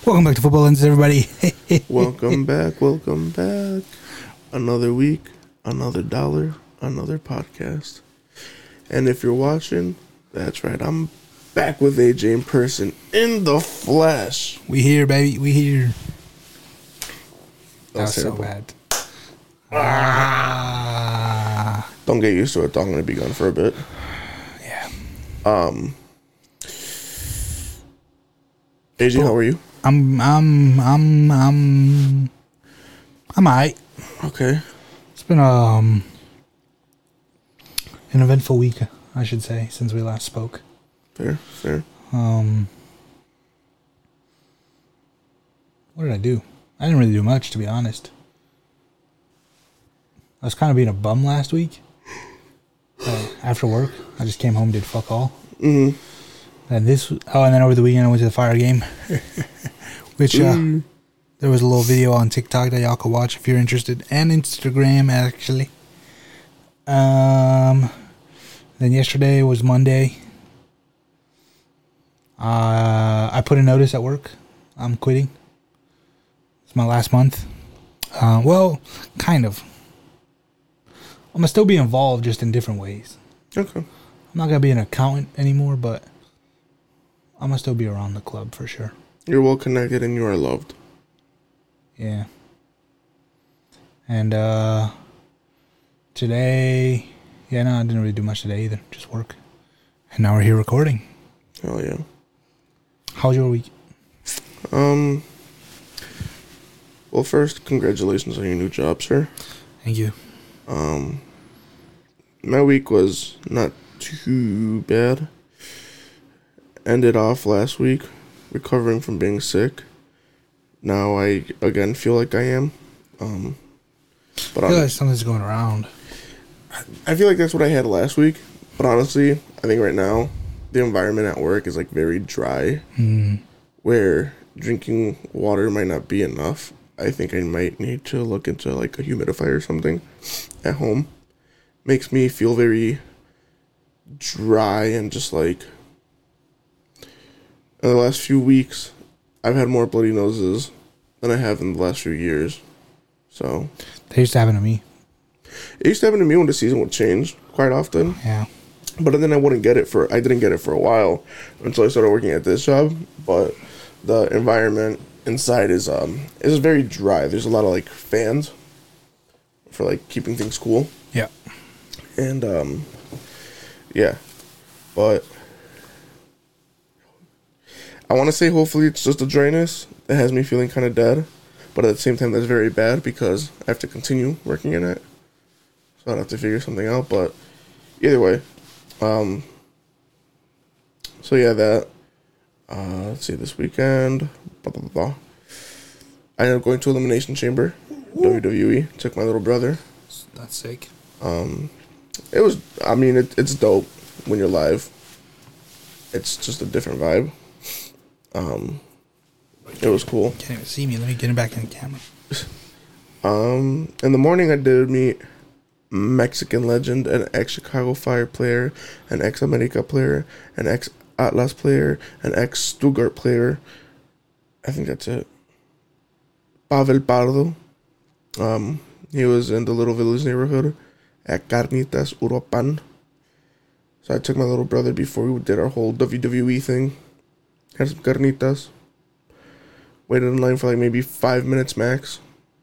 Welcome back to Football Lenses, everybody. Welcome back. Another week, another dollar, another podcast. And if you're watching, that's right, I'm back with AJ in person, in the flesh. We here, baby. We here. That was so terrible. bad. Don't get used to it, though. I'm going to be gone for a bit. Yeah. AJ, how are you? I'm alright. Okay. It's been an eventful week, I should say, since we last spoke. Fair. What did I do? I didn't really do much, to be honest. I was kind of being a bum last week. After work, I just came home, did fuck all. Mm-hmm. And then over the weekend I went to the fire game, which there was a little video on TikTok that y'all could watch if you're interested, and Instagram actually. Then yesterday was Monday. I put a notice at work. I'm quitting. It's my last month. Well, kind of. I'm gonna still be involved, just in different ways. Okay. I'm not gonna be an accountant anymore, but I'm gonna still be around the club for sure. You're well connected and you are loved. Yeah. And today, I didn't really do much today either. Just work. And now we're here recording. Hell yeah. How's your week? Well, first, congratulations on your new job, sir. Thank you. My week was not too bad. Ended off last week recovering from being sick. Now I again feel like I am. But I feel like something's going around. I feel like that's what I had last week. But honestly, I think right now the environment at work is like very dry, where drinking water might not be enough. I think I might need to look into like a humidifier or something at home. Makes me feel very dry and just like, in the last few weeks, I've had more bloody noses than I have in the last few years. So They used to happen to me. it used to happen to me when the season would change quite often. Yeah. But then I didn't get it for a while until I started working at this job. But the environment inside is very dry. There's a lot of like fans for like keeping things cool. Yeah. And yeah. But I want to say hopefully it's just a dryness that has me feeling kind of dead. But at the same time that's very bad because I have to continue working in it. So I'd have to figure something out. But either way. So yeah, that. Let's see, this weekend. Blah, blah, blah. I ended up going to Elimination Chamber. WWE. Took my little brother. That's sick. It's dope when you're live. It's just a different vibe. It was cool. Can't even see me. Let me get him back in the camera. In the morning I did meet Mexican legend, an ex-Chicago Fire player, an ex-America player, an ex-Atlas player, an ex-Stuttgart player. I think that's it. Pavel Pardo. He was in the Little Village neighborhood at Carnitas Uruapan. So I took my little brother before we did our whole WWE thing. Had some carnitas. Waited in line for like maybe 5 minutes max.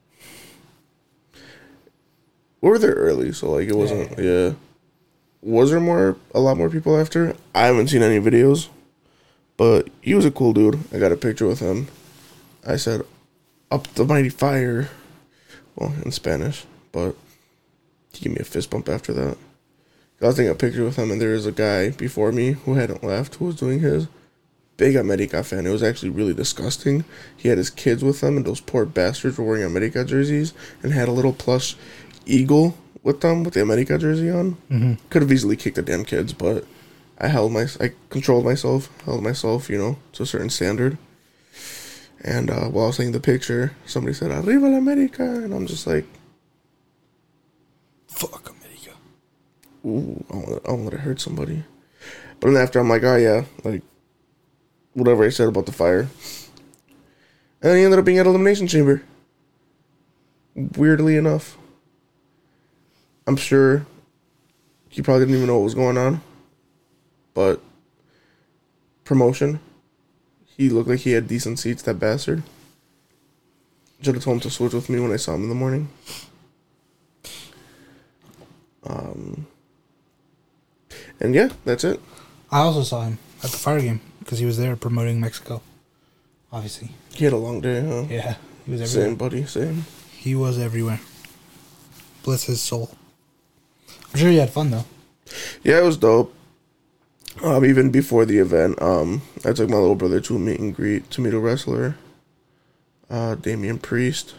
We were there early, so like it wasn't. Yeah. Was there a lot more people after? I haven't seen any videos, but he was a cool dude. I got a picture with him. I said, "Up the mighty fire," well in Spanish, but he gave me a fist bump after that. I was taking a picture with him, and there was a guy before me who hadn't left who was doing his. Big America fan. It was actually really disgusting. He had his kids with him, and those poor bastards were wearing America jerseys and had a little plush eagle with them with the America jersey on. Mm-hmm. Could have easily kicked the damn kids, but I controlled myself, held myself, to a certain standard. And while I was taking the picture, somebody said, "Arriba la America," and I'm just like, Fuck America. ooh, I don't let it hurt somebody. But then after, I'm like, oh yeah, like, whatever I said about the fire. And then he ended up being at Elimination Chamber. Weirdly enough. I'm sure he probably didn't even know what was going on. But promotion. He looked like he had decent seats, that bastard. Should have told him to switch with me when I saw him in the morning. And yeah, that's it. I also saw him at the Fire game because he was there promoting Mexico. Obviously. He had a long day, huh? Yeah, he was everywhere. Same, buddy, same. He was everywhere. Bless his soul. I'm sure he had fun though. Yeah, it was dope. Even before the event, I took my little brother to a meet and greet to meet a wrestler. Damian Priest.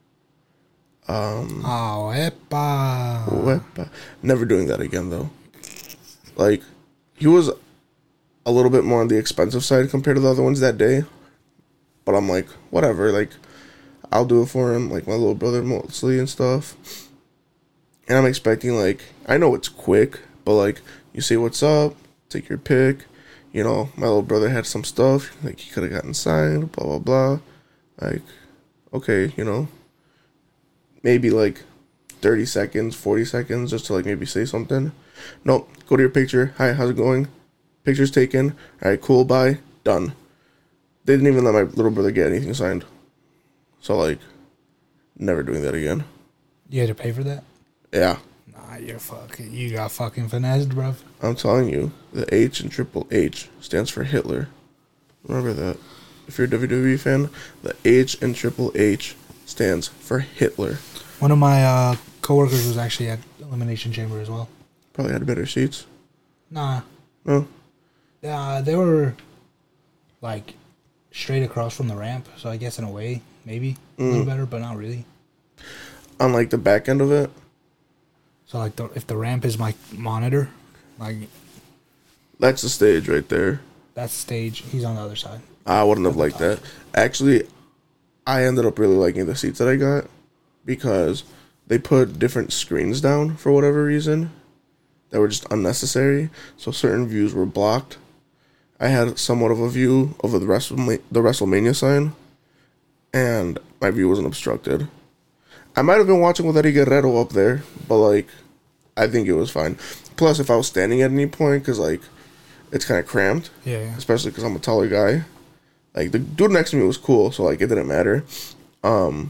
Oh, epa. Never doing that again though. Like, he was a little bit more on the expensive side compared to the other ones that day. But I'm like, whatever, like, I'll do it for him, like my little brother mostly and stuff. And I'm expecting, like, I know it's quick, but like, you say what's up, take your pick. You know, my little brother had some stuff, like he could have gotten signed, blah, blah, blah. Like, okay, you know, maybe like 30 seconds, 40 seconds, just to like maybe say something. Nope, go to your picture. Hi, how's it going? Picture's taken. All right, cool, bye. Done. They didn't even let my little brother get anything signed. So, like, never doing that again. You had to pay for that? Yeah. Nah, you got fucking finessed, bruv. I'm telling you, the H in Triple H stands for Hitler. Remember that. If you're a WWE fan, the H in Triple H stands for Hitler. One of my coworkers was actually at Elimination Chamber as well. Probably had better seats. Nah. No? They were, like, straight across from the ramp, so I guess in a way, maybe a little better, but not really. On, like, the back end of it? So, like, if the ramp is my monitor, like... That's the stage right there. That's the stage. He's on the other side. I wouldn't have liked that. Actually, I ended up really liking the seats that I got because they put different screens down for whatever reason that were just unnecessary. So certain views were blocked. I had somewhat of a view of the WrestleMania sign, and my view wasn't obstructed. I might have been watching with Eddie Guerrero up there, but, like, I think it was fine. Plus, if I was standing at any point, because, like, it's kind of cramped. Yeah. Especially because I'm a taller guy. Like, the dude next to me was cool, so, like, it didn't matter. I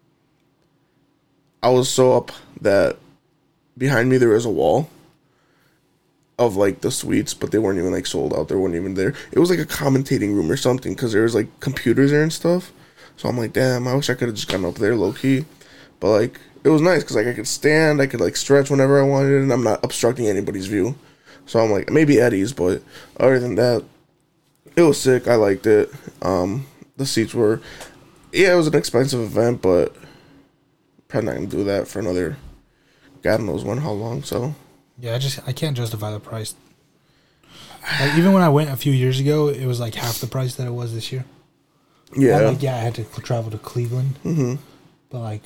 was so up that behind me there was a wall of, like, the suites, but they weren't even, like, sold out. They weren't even there. It was, like, a commentating room or something, because there was, like, computers there and stuff. So I'm like, damn, I wish I could have just gotten up there low-key. But, like, it was nice, because, like, I could stand, I could, like, stretch whenever I wanted, and I'm not obstructing anybody's view. So I'm like, maybe Eddie's, but other than that, it was sick. I liked it. The seats were, yeah, it was an expensive event, but probably not going to do that for another, God knows when, how long, so. Yeah, I can't justify the price. Like, even when I went a few years ago, it was like half the price that it was this year. Yeah. I had to travel to Cleveland. Mm-hmm. But, like,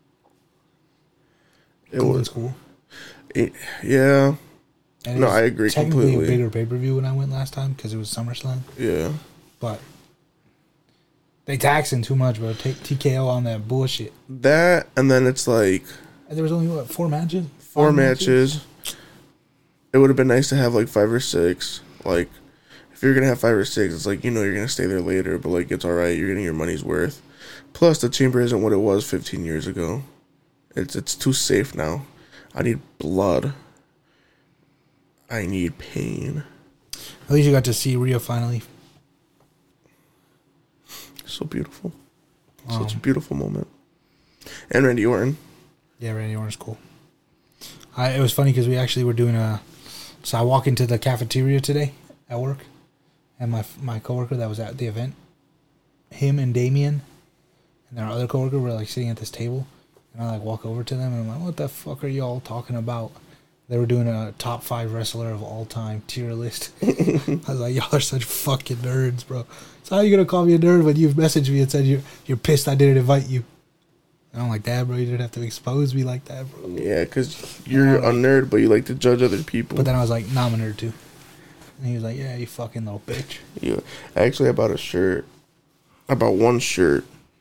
Cleveland's cool. Yeah. And no, I agree technically completely. A bigger pay-per-view when I went last time because it was SummerSlam. Yeah. But they taxing too much, bro. Take TKO on that bullshit. That, and then it's like... And there was only, what, 4 matches? Four matches. It would have been nice to have, like, 5 or 6. Like, if you're going to have 5 or 6, it's like, you know you're going to stay there later, but, like, it's alright. You're getting your money's worth. Plus, the chamber isn't what it was 15 years ago. It's too safe now. I need blood. I need pain. At least you got to see Rhea finally. So beautiful. Such a beautiful moment. And Randy Orton. Yeah, Randy Orton's cool. It was funny because we actually were doing so I walk into the cafeteria today at work, and my coworker that was at the event, him and Damien, and our other coworker were like sitting at this table, and I like walk over to them and I'm like, what the fuck are y'all talking about? They were doing a top 5 wrestler of all time tier list. I was like, y'all are such fucking nerds, bro. So how are you gonna call me a nerd when you've messaged me and said you're pissed I didn't invite you? And I'm like, damn, bro, you didn't have to expose me like that, bro. Yeah, because you're a nerd, but you like to judge other people. But then I was like, nah, I'm a nerd too. And he was like, yeah, you fucking little bitch. Yeah. Actually, I bought a shirt. I bought one shirt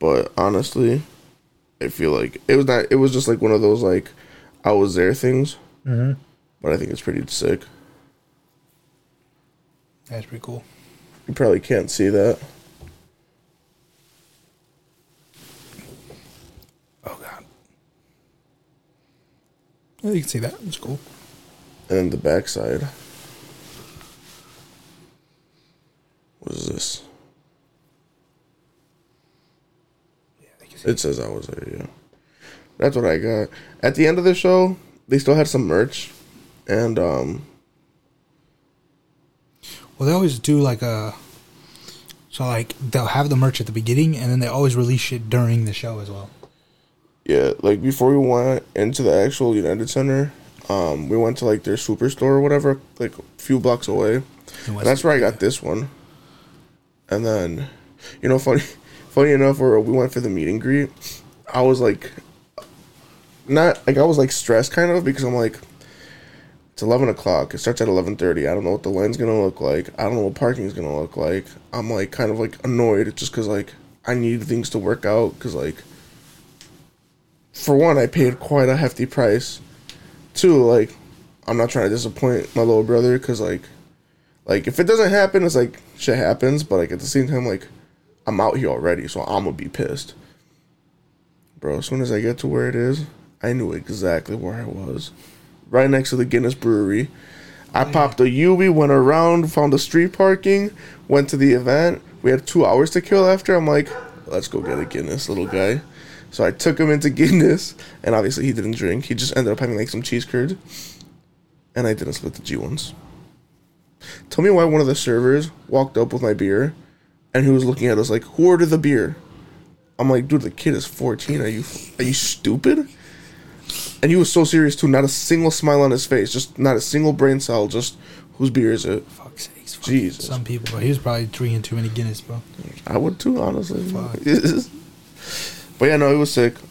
But honestly, I feel like it was not. It was just like one of those like I was there things. Mm-hmm. But I think it's pretty sick. That's pretty cool. You probably can't see that. Oh god. Yeah, you can see that. It's cool. And then the backside. What is this? Yeah, you can see It says I was there, yeah. That's what I got. At the end of the show, they still had some merch. And, Well, they always do like a... So, like, they'll have the merch at the beginning, and then they always release shit during the show as well. yeah, like, before we went into the actual United Center, we went to, like, their superstore or whatever, like, a few blocks away. And that's where I got this one. And then, you know, funny enough, where we went for the meet and greet, I was like, not like I was like stressed kind of because I'm like, it's 11 o'clock. It starts at 11:30. I don't know what the line's gonna look like. I don't know what parking's gonna look like. I'm like kind of like annoyed just because like I need things to work out because like for one I paid quite a hefty price. Two, like I'm not trying to disappoint my little brother because like if it doesn't happen, it's like shit happens. But like at the same time, like I'm out here already, so I'm gonna be pissed, bro. As soon as I get to where it is, I knew exactly where I was, right next to the Guinness Brewery. I popped a Ubi, went around, found the street parking, went to the event. We had 2 hours to kill after. I'm like, let's go get a Guinness, little guy. So I took him into Guinness, and obviously he didn't drink. He just ended up having like some cheese curd, and I didn't split the G1s. Tell me why one of the servers walked up with my beer, and he was looking at us like, "Who ordered the beer?" I'm like, "Dude, the kid is 14. Are you stupid?" And he was so serious too. Not a single smile on his face. Just not a single brain cell. Just whose beer is it? Fuck's sakes. Jesus. Some people, bro. He was probably drinking too many Guinness, bro. I would too, honestly. Fuck. But yeah, no, it was sick.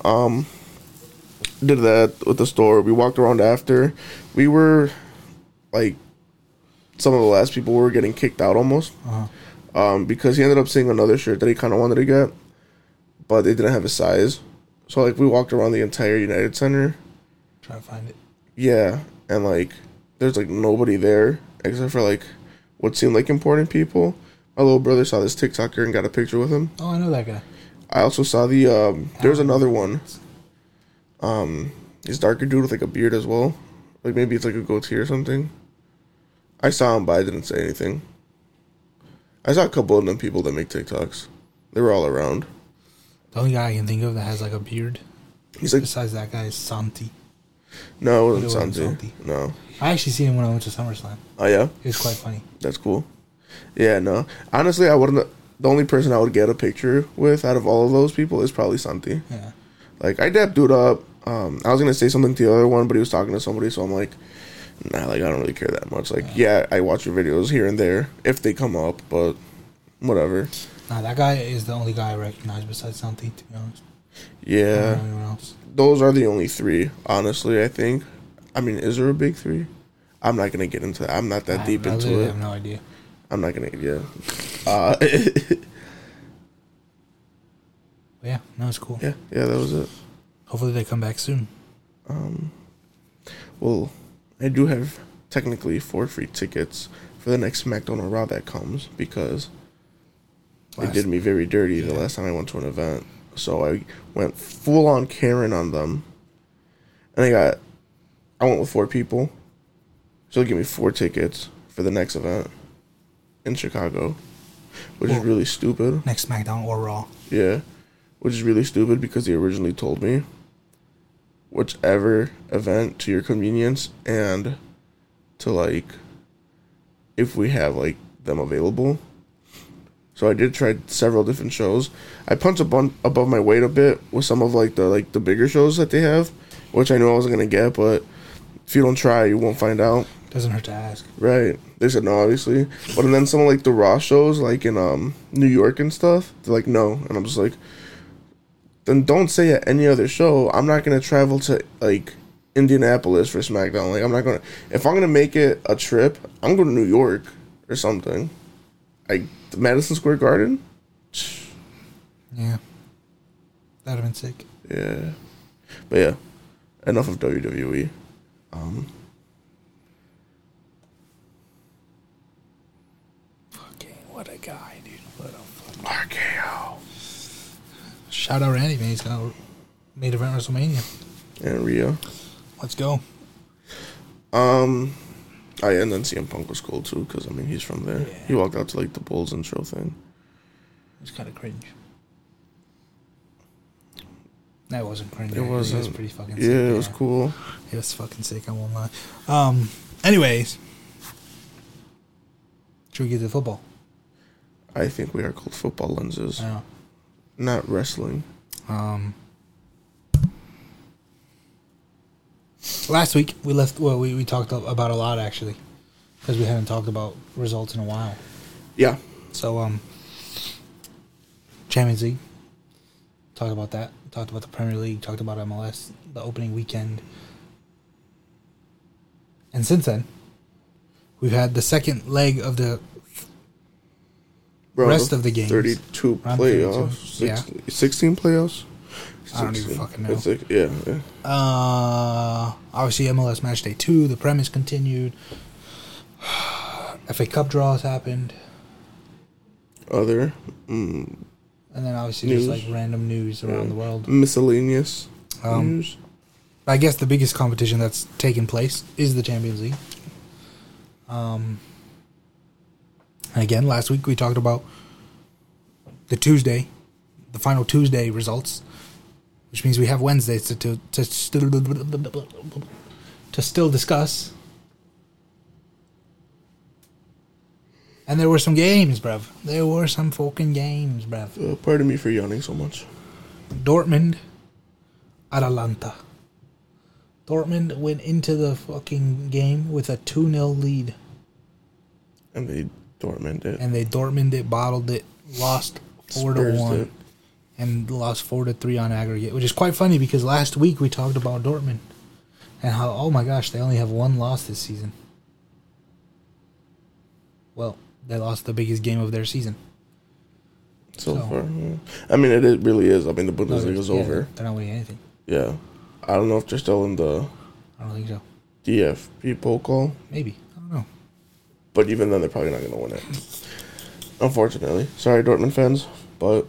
Did that with the store. We walked around after. We were like some of the last people were getting kicked out almost. Because he ended up seeing another shirt that he kind of wanted to get, but they didn't have his size. So like we walked around the entire United Center. Try to find it. Yeah, and like there's like nobody there except for like what seemed like important people. My little brother saw this TikToker and got a picture with him. Oh, I know that guy. I also saw the there's another one. He's darker dude with like a beard as well. Like maybe it's like a goatee or something. I saw him, but I didn't say anything. I saw a couple of them people that make TikToks. They were all around. The only guy I can think of that has like a beard, He's like, besides that guy, is Santi. no, it It wasn't wasn't Santi. Santi. No. I actually seen him when I went to SummerSlam. Oh yeah, It was quite funny. that's cool. Yeah, no. Honestly, I wouldn't. The only person I would get a picture with out of all of those people is probably Santi. Yeah. Like I dapped dude up. I was gonna say something to the other one, but he was talking to somebody, so I'm like, nah, like I don't really care that much. Like, yeah, I watch your videos here and there if they come up, but whatever. Nah, that guy is the only guy I recognize besides Santi, to be honest. I Yeah, don't know anyone else. those are the only three. Honestly, I think. I mean, is there a big three? I'm not gonna get into that. I'm not that deep I into literally it. have no idea. I'm not gonna. Yeah. But yeah, no, it's cool. Yeah. That was it. Hopefully they come back soon. Well, I do have technically 4 free tickets for the next SmackDown or Raw that comes because they did me very dirty the last time I went to an event. So I went full on Karen on them, and I went with 4 people. So they give me 4 tickets for the next event in Chicago, which is really stupid. Next SmackDown or Raw. Yeah, which is really stupid because they originally told me whichever event to your convenience and to like if we have like them available. So I did try several different shows. I punched above my weight a bit with some of like the bigger shows that they have, which I knew I wasn't gonna get, but if you don't try, you won't find out. Doesn't hurt to ask. Right. They said no, obviously. But and then some of like the Raw shows, like in New York and stuff, they're like no, and I'm just like, then don't say at any other show. I'm not gonna travel to like Indianapolis for SmackDown. Like I'm not gonna. If I'm gonna make it a trip, I'm going to New York or something. Like Madison Square Garden. Yeah. That'd have been sick. Yeah. But yeah, enough of WWE. Fucking what a guy, dude. What a fucking... RKO. Shout out Randy, man. He's got a main event WrestleMania. And Rhea. Let's go. And then CM Punk was cool too, because I mean he's from there. Yeah. He walked out to like the Bulls and show thing. It was kind of cringe. That wasn't cringe. It wasn't. It was pretty fucking sick. Yeah, it was cool. It was fucking sick, I won't lie. Anyways. Should we get to football? I think we are called football lenses, Yeah. not wrestling. Last week we talked about a lot actually, because we haven't talked about results in a while. Yeah. So Champions League, talked about that. Talked about the Premier League. Talked about MLS, the opening weekend, and since then, we've had the second leg of the rest of the games. 32 Round playoffs. 32, 16 playoffs. I don't even fucking know. It's like, yeah. Obviously MLS match day 2. The premise continued. FA Cup draws happened. Other And then obviously news. just like random news around the world. Miscellaneous news. I guess the biggest competition that's taken place is the Champions League. And again, last week we talked about the final Tuesday results, which means we have Wednesdays to still discuss. And there were some games, bruv. There were some fucking games, bruv. Pardon me for yawning so much. Dortmund, Atalanta. Dortmund went into the fucking game with a 2-0 lead. And they Dortmund it. And they Dortmund it, bottled it, lost 4-1. And lost 4-3 on aggregate, which is quite funny because last week we talked about Dortmund and how, oh my gosh, they only have one loss this season. Well, they lost the biggest game of their season. So far. Yeah. I mean, it really is. I mean, the Bundesliga is Yeah, over. They're not winning anything. Yeah. I don't know if they're still in the I don't think so. DFB Pokal. Maybe. I don't know. But even then, they're probably not going to win it. Unfortunately. Sorry, Dortmund fans. But,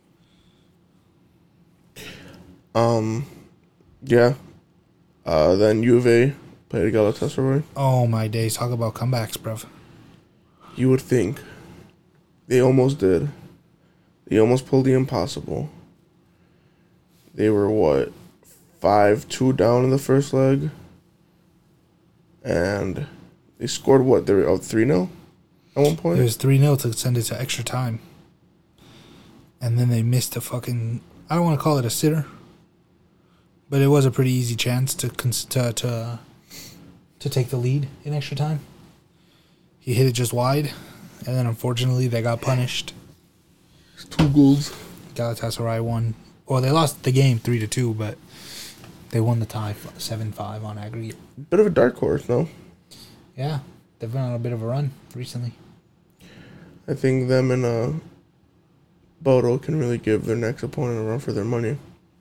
yeah. Then Juve played Galatasaray. Oh my days. Talk about comebacks, bruv. You would think they almost did. They almost pulled the impossible. They were, 5-2 down in the first leg? And they scored, they were up 3-0 at one point? It was 3-0 to send it to extra time. And then they missed a fucking... I don't want to call it a sitter. But it was a pretty easy chance to take the lead in extra time. He hit it just wide. And then unfortunately they got punished. 2 goals. Galatasaray won. Well, they lost the game 3-2, but they won the tie 7-5 on aggregate. Bit of a dark horse, no? Yeah, they've been on a bit of a run recently. I think them and Bodo can really give their next opponent a run for their money.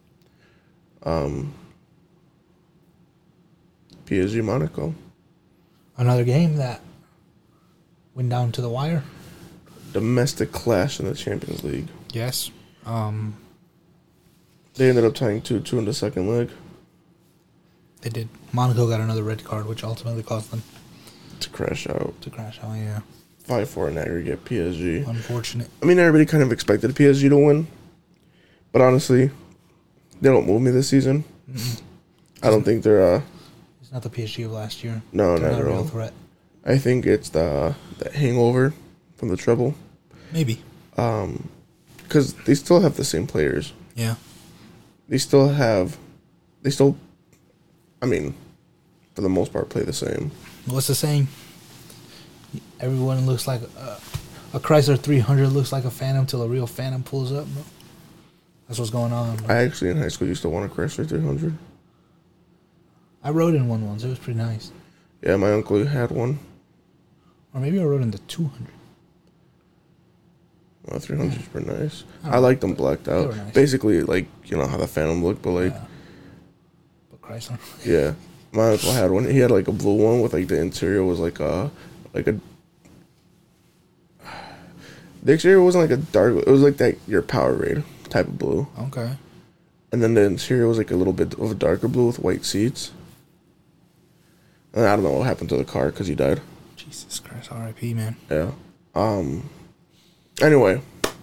PSG Monaco. Another game that went down to the wire. Domestic clash in the Champions League. Yes. They ended up tying 2-2 in the second leg. They did. Monaco got another red card, which ultimately caused them To crash out. to crash out. Yeah. 5-4 in aggregate, PSG. Unfortunate. I mean, everybody kind of expected PSG to win. But honestly, they don't move me this season. I don't think they're... It's not the PSG of last year. No, They're not not a at real all. threat. I think it's the hangover from the treble. Maybe. Because they still have the same players. Yeah. I mean, for the most part, play the same. What's the saying? Everyone looks like a Chrysler 300 looks like a Phantom till a real Phantom pulls up, bro. That's what's going on, bro. I actually, in high school, used to want a Chrysler 300. I rode in one once. It was pretty nice. Yeah, my uncle had one. Or maybe I rode in the 200. 300s were nice. I liked them blacked out. were nice. Basically, like, you know how the Phantom looked, but like, But Chrysler. yeah. My uncle had one. He had like a blue one with like the interior was like a. The exterior wasn't like a dark. It was like that your Powerade type of blue, Okay. and then the interior was like a little bit of a darker blue with white seats. And I don't know what happened to the car because he died. Jesus Christ, R.I.P. man. Yeah. Anyway.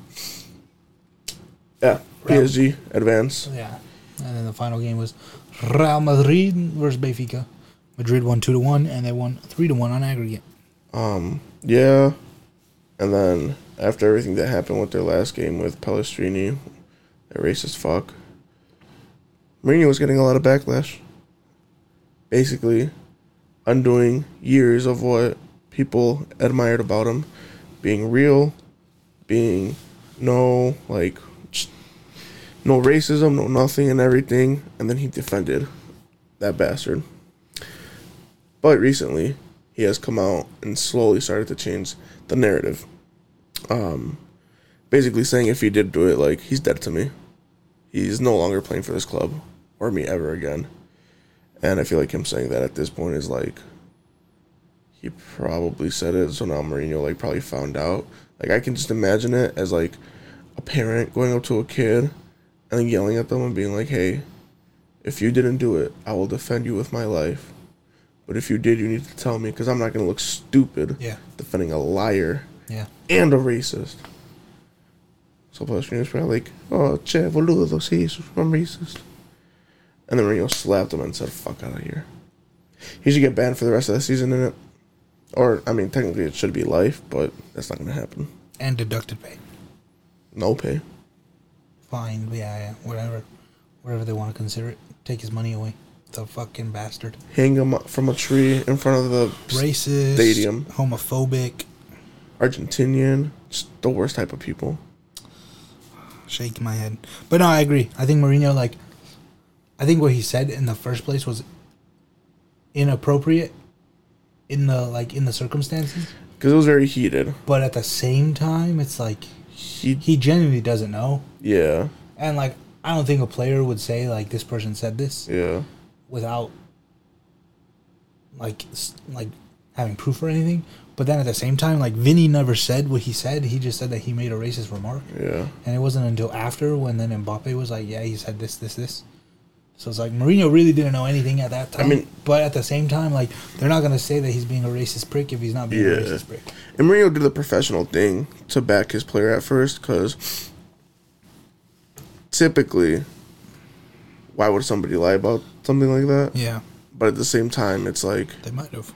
Yeah. PSG advance. Yeah. And then the final game was Real Madrid versus Benfica. Madrid won 2-1, and they won 3-1 on aggregate. Yeah. And then after everything that happened with their last game with Pellegrini, that racist fuck, Mourinho was getting a lot of backlash. Basically, undoing years of what people admired about him, being real, being no racism, no nothing and everything, and then he defended that bastard. But recently, he has come out and slowly started to change the narrative. Basically saying if he did do it, like, he's dead to me. He's no longer playing for this club or me ever again. And I feel like him saying that at this point is like, he probably said it, so now Mourinho like probably found out. Like, I can just imagine it as like a parent going up to a kid and then yelling at them and being like, hey, if you didn't do it, I will defend you with my life. But if you did, you need to tell me, because I'm not going to look stupid defending a liar and a racist. So Pellegrini was probably like, oh, che, boludo, sí, I'm racist. And then Mourinho slapped him and said, fuck out of here. He should get banned for the rest of the season in it. Or, I mean, technically it should be life, but that's not going to happen. And deducted pay. No pay. Fine, yeah, whatever. Whatever they want to consider it. Take his money away. The fucking bastard. Hang him up from a tree in front of the racist, stadium. Homophobic. Argentinian. Just the worst type of people. Shaking my head. But no, I agree. I think Mourinho, like, I think what he said in the first place was inappropriate in the circumstances. Because it was very heated. But at the same time, it's like he genuinely doesn't know. Yeah. And like, I don't think a player would say like this person said this. Yeah. Without like having proof or anything. But then at the same time, like, Vinny never said what he said. He just said that he made a racist remark. Yeah. And it wasn't until after when then Mbappe was like, yeah, he said this. So it's like Mourinho really didn't know anything at that time. I mean, but at the same time, like, they're not going to say that he's being a racist prick if he's not being a racist prick. And Mourinho did the professional thing to back his player at first, because typically, why would somebody lie about something like that? Yeah. But at the same time, it's like, they might have.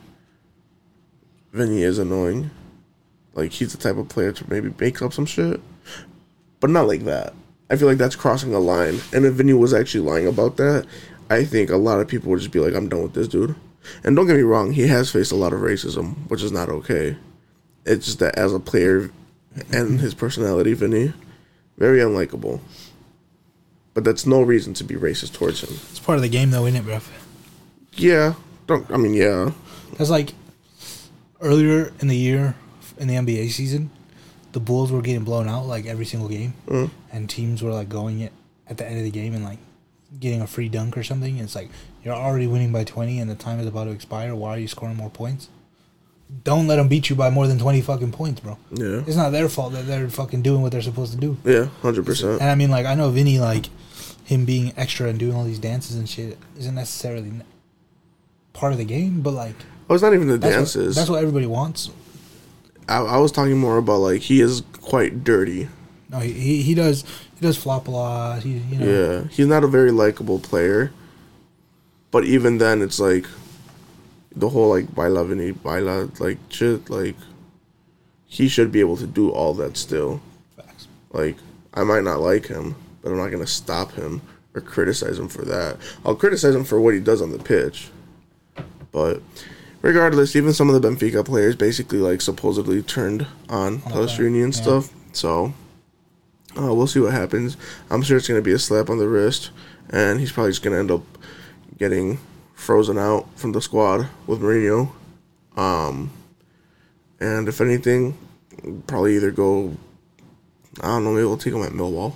Vinny is annoying. Like, he's the type of player to maybe make up some shit, but not like that. I feel like that's crossing a line. And if Vinny was actually lying about that, I think a lot of people would just be like, I'm done with this dude. And don't get me wrong, he has faced a lot of racism, which is not okay. It's just that as a player and his personality, Vinny, very unlikable. But that's no reason to be racist towards him. It's part of the game, though, isn't it, bro? Yeah. Yeah. That's like earlier in the year, in the NBA season, the Bulls were getting blown out like every single game, and teams were like going it at the end of the game and like getting a free dunk or something. It's like, you're already winning by 20 and the time is about to expire. Why are you scoring more points? Don't let them beat you by more than 20 fucking points, bro. Yeah, it's not their fault that they're fucking doing what they're supposed to do. Yeah, 100%. And I mean, like, I know Vinny, like, him being extra and doing all these dances and shit isn't necessarily part of the game, but like, it's not even the dances. That's what everybody wants. I was talking more about, like, he is quite dirty. No, he does flop a lot. Yeah, he's not a very likable player. But even then, it's like the whole like baila like shit. Like, he should be able to do all that still. Facts. Like, I might not like him, but I'm not gonna stop him or criticize him for that. I'll criticize him for what he does on the pitch, but regardless, even some of the Benfica players basically like supposedly turned on Pellegrini and stuff. So we'll see what happens. I'm sure it's going to be a slap on the wrist, and he's probably just going to end up getting frozen out from the squad with Mourinho. And if anything, probably either go I don't know. Maybe we'll take them at Millwall.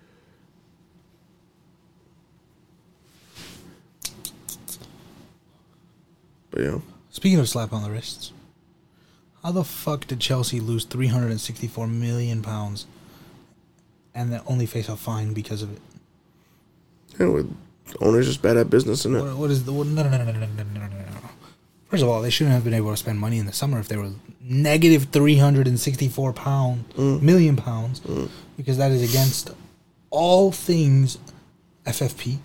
But yeah. Speaking of slap on the wrists, how the fuck did Chelsea lose £364 million and then only face a fine because of it? Anyway, owners just bad at business, isn't it? What is the... No. First of all, they shouldn't have been able to spend money in the summer if they were negative £364 million pounds, because that is against all things FFP.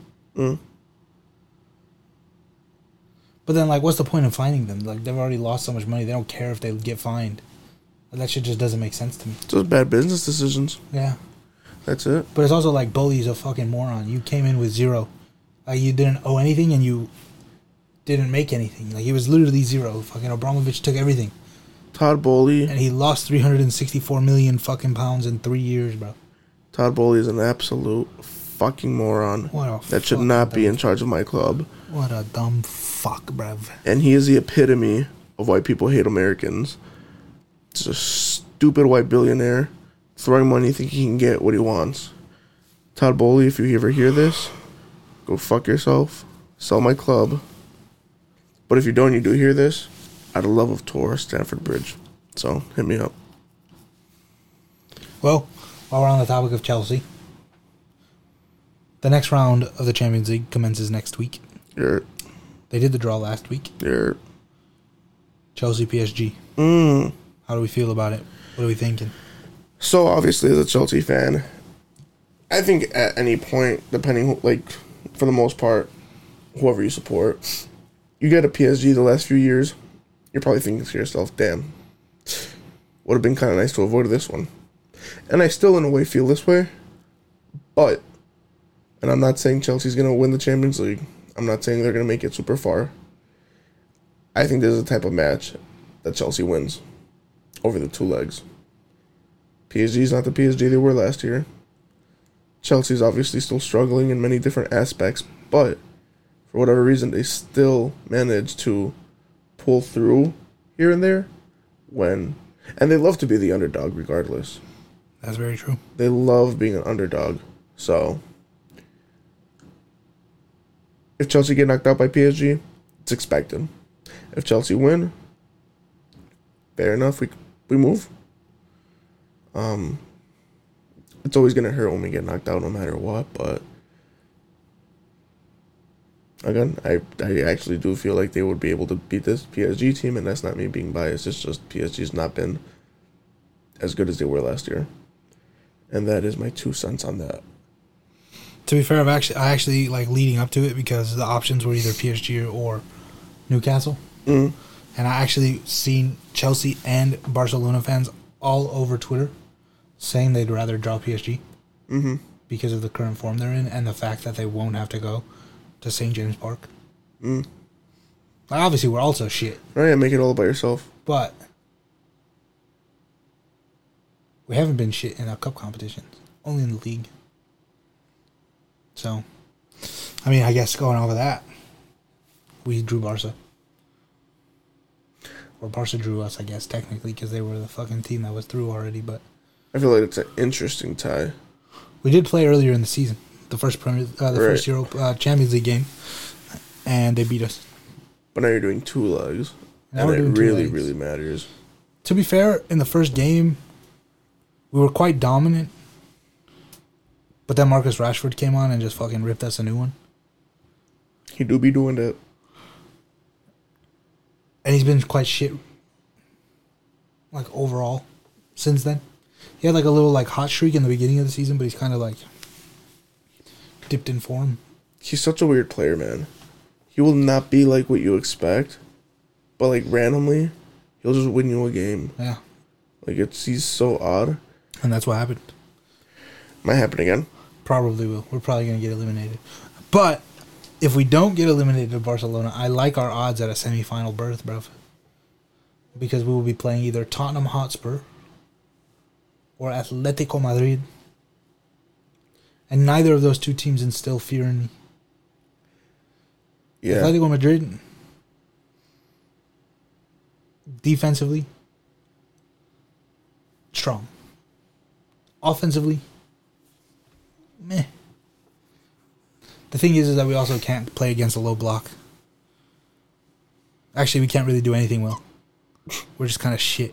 But then, like, what's the point of fining them? Like, they've already lost so much money. They don't care if they get fined. That shit just doesn't make sense to me. Those bad business decisions. Yeah. That's it. But it's also like, Bully's a fucking moron. You came in with zero. Like, you didn't owe anything and you didn't make anything. Like, it was literally zero. Fucking Abramovich took everything. Todd Bowley. And he lost 364 million fucking pounds in 3 years, bro. Todd Bowley is an absolute fucking moron. That should not be in charge of my club. What a dumb fuck, bruv. And he is the epitome of why people hate Americans. Just a stupid white billionaire throwing money thinking he can get what he wants. Todd Bowley, if you ever hear this, go fuck yourself. Sell my club. But if you don't, you do hear this, I'd love of tour Stamford Bridge. So, hit me up. Well, while we're on the topic of Chelsea, the next round of the Champions League commences next week. Yeah. They did the draw last week. Yeah. Chelsea PSG. How do we feel about it? What are we thinking? So, obviously, as a Chelsea fan, I think at any point, depending, like, for the most part, whoever you support, you get a PSG the last few years, you're probably thinking to yourself, damn, would have been kind of nice to avoid this one. And I still, in a way, feel this way. But, and I'm not saying Chelsea's going to win the Champions League. I'm not saying they're going to make it super far. I think this is the type of match that Chelsea wins over the two legs. PSG's not the PSG they were last year. Chelsea's obviously still struggling in many different aspects, but for whatever reason, they still manage to pull through here and there and they love to be the underdog regardless. That's very true. They love being an underdog. So, if Chelsea get knocked out by PSG, it's expected. If Chelsea win, fair enough, we move. It's always going to hurt when we get knocked out no matter what, but again, I actually do feel like they would be able to beat this PSG team, and that's not me being biased. It's just PSG's not been as good as they were last year. And that is my 2 cents on that. To be fair, I actually like leading up to it because the options were either PSG or Newcastle. And I actually seen Chelsea and Barcelona fans all over Twitter saying they'd rather draw PSG because of the current form they're in and the fact that they won't have to go to St. James Park. Like, obviously, we're also shit. Oh, yeah, make it all by yourself. But we haven't been shit in our cup competitions, only in the league. So, I mean, I guess going off of that, we drew Barca. Or Barca drew us, I guess, technically, because they were the fucking team that was through already, but I feel like it's an interesting tie. we did play earlier in the season, the first first Euro Champions League game, and they beat us. But now you're doing 2 legs, Now and we're it doing 2 really, legs. really matters. To be fair, in the first game, we were quite dominant, but then Marcus Rashford came on and just fucking ripped us a new one. He do be doing that. And he's been quite shit, like, overall, since then. He had, like, a little, like, hot streak in the beginning of the season, but he's kind of, like, dipped in form. He's such a weird player, man. He will not be like what you expect, but, like, randomly, he'll just win you a game. Yeah. Like, he's so odd. And that's what happened. Might happen again. Probably will. We're probably going to get eliminated. But if we don't get eliminated to Barcelona, I like our odds at a semi-final berth, bruv. Because we will be playing either Tottenham Hotspur or Atletico Madrid. And neither of those two teams instill fear in me. Yeah. Atletico Madrid, defensively, strong. Offensively, meh. The thing is that we also can't play against a low block. Actually, we can't really do anything well. We're just kind of shit.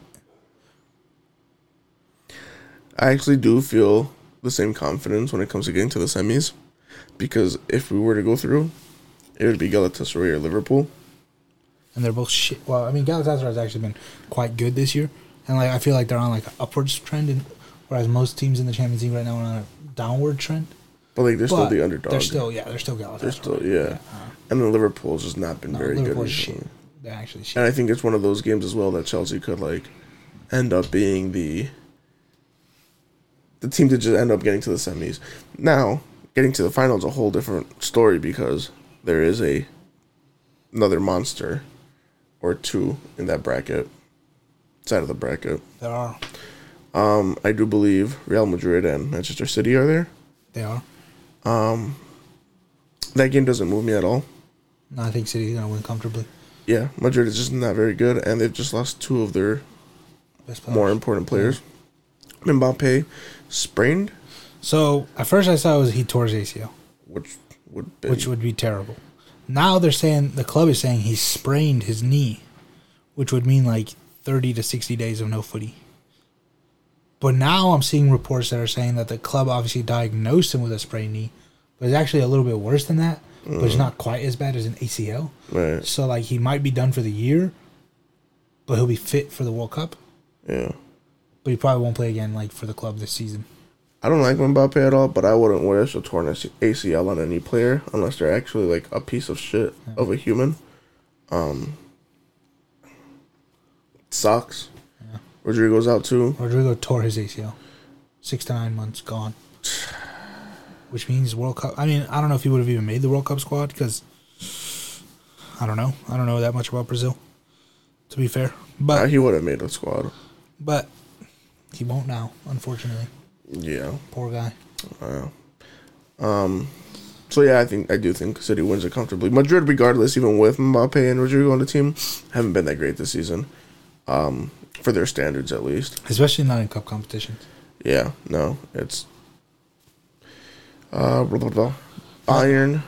I actually do feel the same confidence when it comes to getting to the semis, because if we were to go through, it would be Galatasaray or Liverpool. And they're both shit. Well, I mean, Galatasaray has actually been quite good this year. And like I feel like they're on like an upwards trend, whereas most teams in the Champions League right now are on a downward trend. But like they're still the underdog. They're still Galatasaray. They're still and then Liverpool's just not been very good recently. Shit. They're actually shit. And I think it's one of those games as well that Chelsea could like end up being the team to just end up getting to the semis. Now, getting to the final is a whole different story because there is another monster or two in that bracket, side of the bracket. There are. I do believe Real Madrid and Manchester City are there. They are. That game doesn't move me at all. No, I think City's gonna win comfortably. Yeah, Madrid is just not very good, and they've just lost two of their more important players. Yeah. Mbappe sprained. So at first I saw he tore his ACL, which would be terrible. Now they're saying the club is saying he sprained his knee, which would mean like 30 to 60 days of no footy. But now I'm seeing reports that are saying that the club obviously diagnosed him with a sprained knee, but it's actually a little bit worse than that. But it's not quite as bad as an ACL. Right. So like he might be done for the year, but he'll be fit for the World Cup. Yeah. But he probably won't play again like for the club this season. I don't like Mbappe at all, but I wouldn't wish a torn ACL on any player unless they're actually like a piece of shit of a human. Sucks. Yeah. Rodrigo's out too. Rodrigo tore his ACL. 6 to 9 months gone. Which means World Cup. I mean, I don't know if he would have even made the World Cup squad because I don't know. I don't know that much about Brazil, to be fair. But he would have made the squad. But he won't now, unfortunately. Yeah. Poor guy. So yeah, I do think City wins it comfortably. Madrid, regardless, even with Mbappe and Rodrigo on the team, haven't been that great this season. For their standards, at least. Especially not in cup competitions. Yeah, no, it's Bayern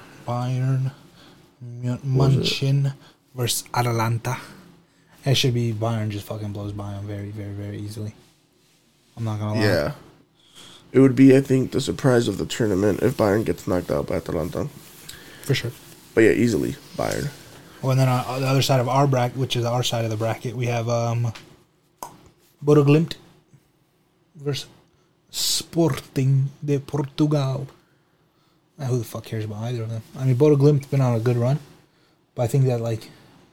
München versus Atalanta. It should be Bayern just fucking blows by them very, very, very easily. I'm not gonna lie. Yeah, it would be, I think, the surprise of the tournament if Bayern gets knocked out by Atalanta. For sure. But yeah, easily Bayern. Well, and then on the other side of our bracket, which is our side of the bracket, we have Bodo Glimt versus Sporting de Portugal. Who the fuck cares about either of them? I mean, Bodo Glimt's been on a good run, but I think that like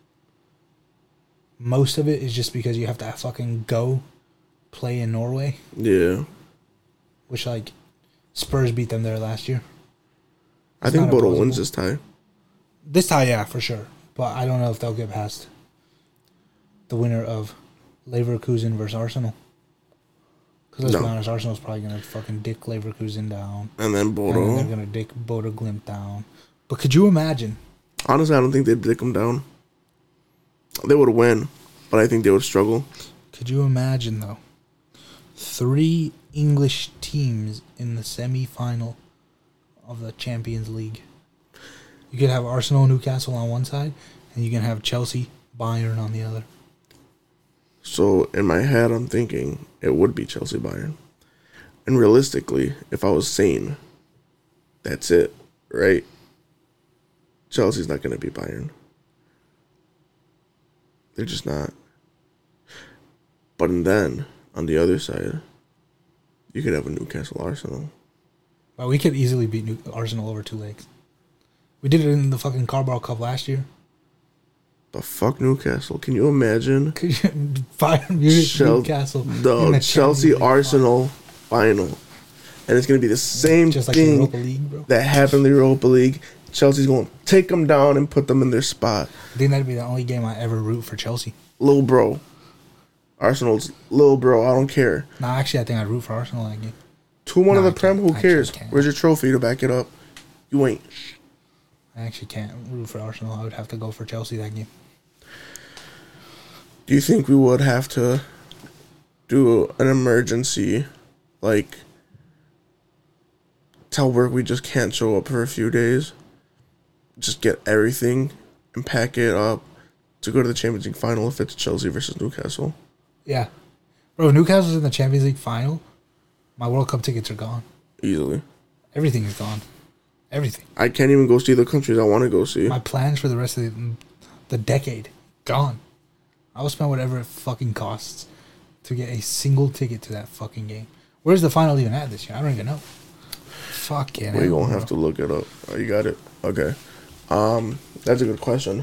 most of it is just because you have to fucking go play in Norway. Yeah. Which like Spurs beat them there last year. I think Bodo wins this tie. This tie, yeah, for sure. But I don't know if they'll get past the winner of Leverkusen versus Arsenal. Because let's be honest, Arsenal's probably going to fucking dick Leverkusen down. And then Bodo. And then they're going to dick Bodo Glimt down. But could you imagine? Honestly, I don't think they'd dick them down. They would win, but I think they would struggle. Could you imagine, though? 3 English teams in the semi-final of the Champions League. You could have Arsenal and Newcastle on one side, and you can have Chelsea, Bayern on the other. So, in my head, I'm thinking it would be Chelsea Bayern. And realistically, if I was sane, that's it, right? Chelsea's not going to be Bayern. They're just not. But then, on the other side, you could have a Newcastle Arsenal. Well, we could easily beat Arsenal over 2 legs. We did it in the fucking Carabao Cup last year. But fuck Newcastle. Can you imagine? Could you Bayern Munich Newcastle? The Chelsea Arsenal final. And it's going to be the same just like thing Europa League, bro. that happened in the Europa League. Chelsea's going to take them down and put them in their spot. I think that'd be the only game I ever root for Chelsea. Little bro. Arsenal's little bro. I don't care. Nah, actually, I think I'd root for Arsenal that game. 2-1 of the Prem. Who cares? Where's your trophy to back it up? You ain't. I actually can't root for Arsenal. I would have to go for Chelsea that game. Do you think we would have to do an emergency, like, tell work we just can't show up for a few days. Just get everything and pack it up to go to the Champions League final if it's Chelsea versus Newcastle. Yeah. Bro, if Newcastle's in the Champions League final, my World Cup tickets are gone. Easily. Everything is gone. Everything. I can't even go see the countries I want to go see. My plans for the rest of the decade, gone. I will spend whatever it fucking costs to get a single ticket to that fucking game. Where's the final even at this year? I don't even know. Fuck yeah. We're going to have to look it up. Oh, you got it? Okay. That's a good question.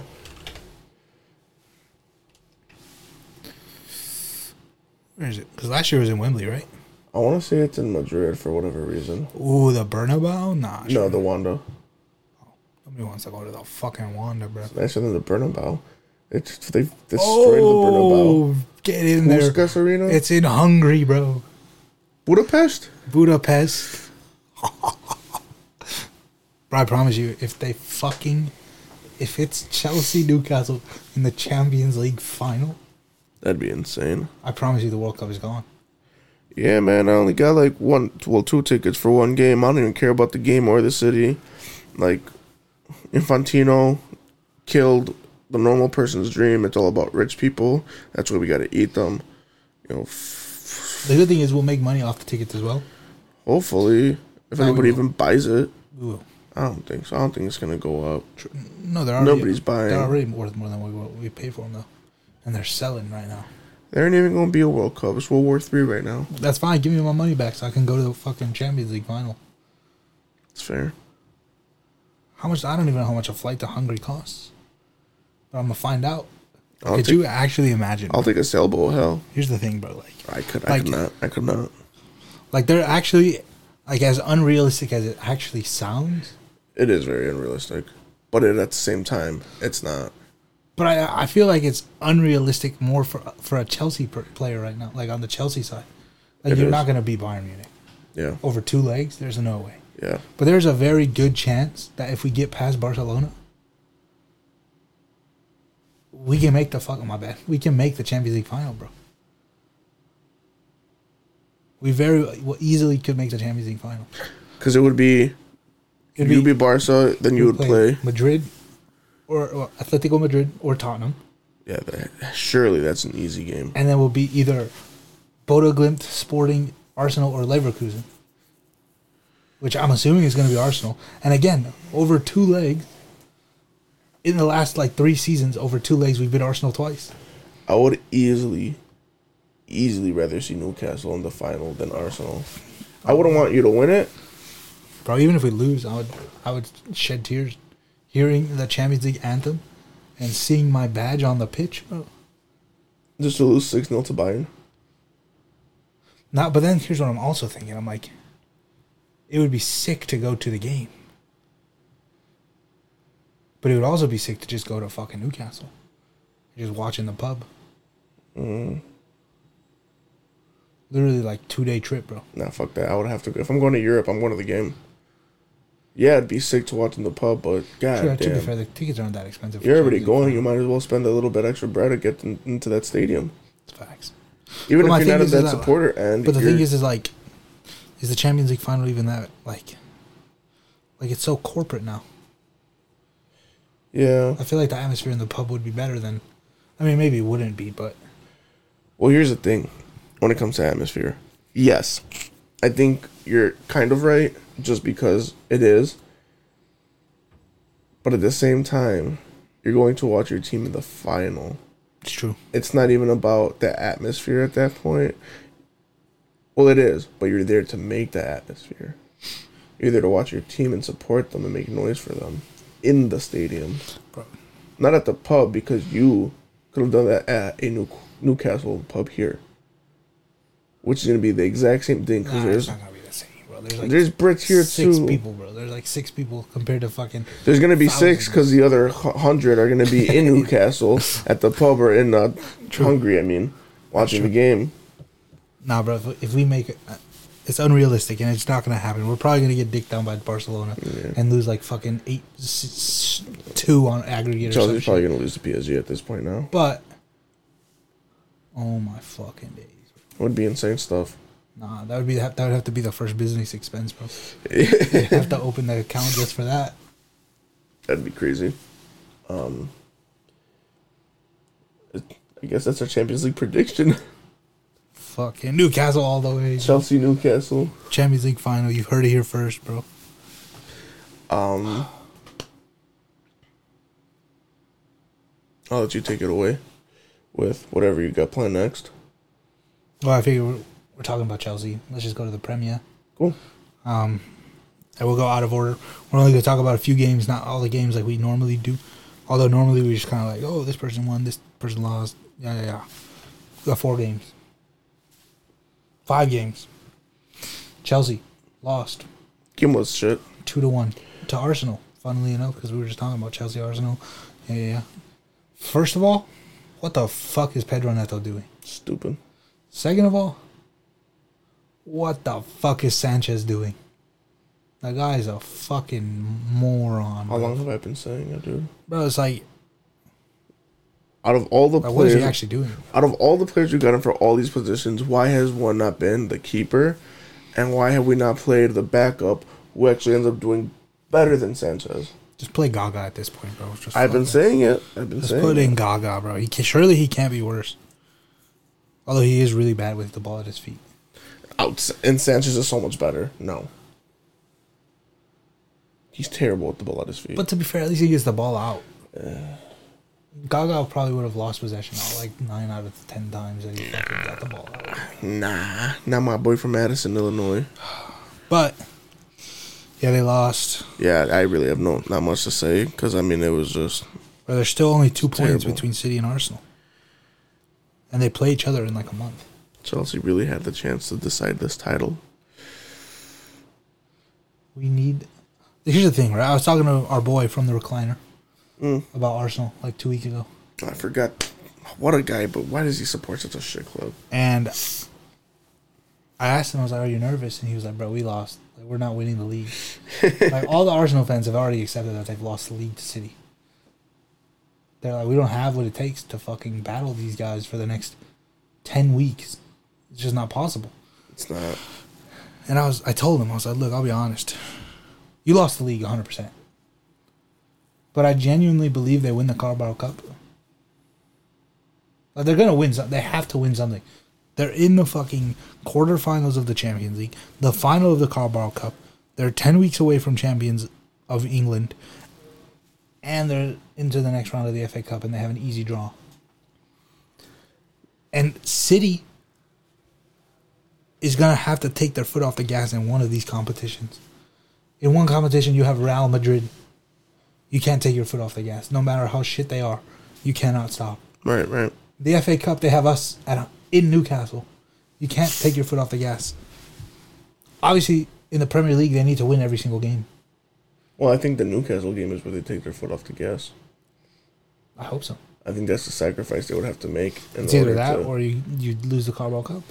Where is it? Because last year it was in Wembley, right? I want to say it's in Madrid for whatever reason. Ooh, the Bernabeu? Nah. No, the Wanda. Nobody wants to go to the fucking Wanda, bro. It's nicer than the Bernabeu. They've destroyed the Bernabeu. Get in there. Puskas Arena? It's in Hungary, bro. Budapest? Budapest. Bro, I promise you, if it's Chelsea Newcastle in the Champions League final, That'd be insane. I promise you the World Cup is gone. Yeah, man. I only got like 2 tickets for one game. I don't even care about the game or the city. Like, Infantino killed the normal person's dream. It's all about rich people. That's why we got to eat them. You know. The good thing is we'll make money off the tickets as well. Hopefully, if anybody even buys it. We will. I don't think so. I don't think it's gonna go up. No, they're already, Nobody's buying. They're already worth more than what we paid for them, though. And they're selling right now. There ain't even gonna be a World Cup. It's World War III right now. That's fine. Give me my money back so I can go to the fucking Champions League final. It's fair. How much? I don't even know how much a flight to Hungary costs. But I'm gonna find out. Could you actually imagine? I'll take a sailboat. Hell, here's the thing, bro. Like I could not. Like they're actually, like as unrealistic as it actually sounds. It is very unrealistic, but at the same time, it's not. But I feel like it's unrealistic more for a Chelsea player right now, like on the Chelsea side. Like you're not gonna beat Bayern Munich. Yeah. Over 2 legs, there's no way. Yeah. But there's a very good chance that if we get past Barcelona, we can make we can make the Champions League final, bro. We very easily could make the Champions League final. Because it would be, you'd be Barca, then you would play Madrid, or Atletico Madrid, or Tottenham. Yeah, surely that's an easy game. And then we'll be either Bodo Glimt, Sporting, Arsenal, or Leverkusen. Which I'm assuming is going to be Arsenal. And again, over 2 legs, in the last 3 seasons, over 2 legs, we've been Arsenal twice. I would easily rather see Newcastle in the final than Arsenal. I wouldn't want you to win it. Bro, even if we lose, I would shed tears hearing the Champions League anthem and seeing my badge on the pitch, bro. Just to lose 6-0 to Bayern. But then here's what I'm also thinking. I'm like, it would be sick to go to the game. But it would also be sick to just go to fucking Newcastle. Just watch in the pub. Mm. Literally 2-day trip, bro. Nah, fuck that. I would have to go. If I'm going to Europe, I'm going to the game. Yeah, it'd be sick to watch in the pub, but god damn. To be fair, the tickets aren't that expensive. You're already going. You might as well spend a little bit extra bread to get into that stadium. It's facts. Even if you're not at that supporter end. But the thing is the Champions League final even that, it's so corporate now. Yeah. I feel like the atmosphere in the pub would be better than, maybe it wouldn't be, but. Well, here's the thing. When it comes to atmosphere, yes, I think you're kind of right, just because it is. But at the same time, you're going to watch your team in the final. It's true. It's not even about the atmosphere at that point. Well, it is, but you're there to make the atmosphere. You're there to watch your team and support them and make noise for them in the stadium. Bro. Not at the pub, because you could have done that at a Newcastle pub here. Which is going to be the exact same thing. Because it's not going to be the same, bro. There's Brits here, 6 too. people, bro. There's 6 people compared to fucking... There's going to be 6 because the other 100 are going to be in Newcastle at the pub or in Hungary, watching the game. Nah, bro. If we make it... It's unrealistic, and it's not going to happen. We're probably going to get dicked down by Barcelona and lose fucking 8-2 on aggregate. Chelsea's probably going to lose to PSG at this point now. But... Oh, my fucking days. It would be insane stuff. Nah, that would have to be the first business expense, bro. They have to open the account just for that. That'd be crazy. I guess that's our Champions League prediction. Fucking Newcastle all the way. Chelsea, Newcastle. Champions League final. You heard it here first, bro. I'll let you take it away with whatever you got planned next. Well, I figure we're talking about Chelsea. Let's just go to the Premier. Cool. And we'll go out of order. We're only going to talk about a few games, not all the games like we normally do. Although normally we just kind of like, oh, this person won, this person lost. Yeah. We got 4 games. 5 games. Chelsea lost. Game was shit. 2-1 to Arsenal, funnily enough, because we were just talking about Chelsea, Arsenal. Yeah. First of all, what the fuck is Pedro Neto doing? Stupid. Second of all, what the fuck is Sanchez doing? That guy's a fucking moron. How long have I been saying it, dude? Bro, it's like, out of all the what players, is he actually doing? Out of all the players we got in for all these positions, why has one not been the keeper? And why have we not played the backup who actually ends up doing better than Sanchez? Just play Gaga at this point, bro. I've been saying it. Just put in Gaga, bro. Surely he can't be worse. Although he is really bad with the ball at his feet. And Sanchez is so much better. No. He's terrible with the ball at his feet. But to be fair, at least he gets the ball out. Gaga probably would have lost possession like 9 out of 10 times that he fucking got the ball out. Nah. Not my boy from Madison, Illinois. But, yeah, they lost. Yeah, I really have not much to say because, I mean, it was just... But there's still only 2 points terrible. between City and Arsenal. And they play each other in like a month. Chelsea really had the chance to decide this title. Here's the thing, right? I was talking to our boy from the recliner about Arsenal like 2 weeks ago. I forgot. What a guy, but why does he support such a shit club? And I asked him, I was like, are you nervous? And he was like, bro, we lost. Like, we're not winning the league. Like, all the Arsenal fans have already accepted that they've lost the league to City. They're like, we don't have what it takes to fucking battle these guys for the next 10 weeks. It's just not possible. It's not. And I told him, I was like, look, I'll be honest. You lost the league 100%. But I genuinely believe they win the Carabao Cup. Like, they're going to win something. They have to win something. They're in the fucking quarterfinals of the Champions League, the final of the Carabao Cup. They're 10 weeks away from champions of England. And they're into the next round of the FA Cup, and they have an easy draw. And City is going to have to take their foot off the gas in one of these competitions. In one competition, you have Real Madrid. You can't take your foot off the gas. No matter how shit they are, you cannot stop. Right. The FA Cup, they have us in Newcastle. You can't take your foot off the gas. Obviously, in the Premier League, they need to win every single game. Well, I think the Newcastle game is where they take their foot off the gas. I hope so. I think that's the sacrifice they would have to make. It's either that or you lose the Carabao Cup.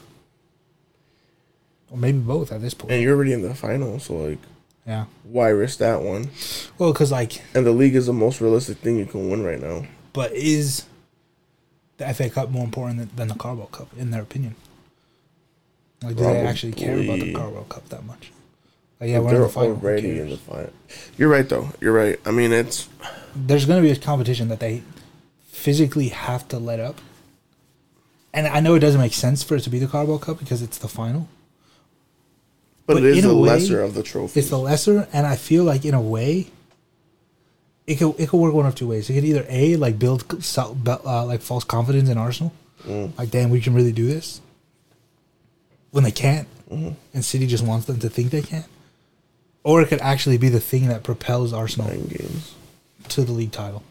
Or maybe both at this point. And you're already in the final, so, like, yeah. Why risk that one? Well, because, like... And the league is the most realistic thing you can win right now. But is the FA Cup more important than the Carabao Cup, in their opinion? Like, do they actually care about the Carabao Cup that much? Like, yeah, we're in the final. Already in the final. You're right, though. You're right. I mean, it's... There's going to be a competition that they physically have to let up. And I know it doesn't make sense for it to be the Carabao Cup because it's the final. But it is the lesser of the trophies. It's the lesser, and I feel like in a way, it could work one of two ways. It could either A, like build like false confidence in Arsenal, like damn, we can really do this, when they can't, and City just wants them to think they can, or it could actually be the thing that propels Arsenal to the league title.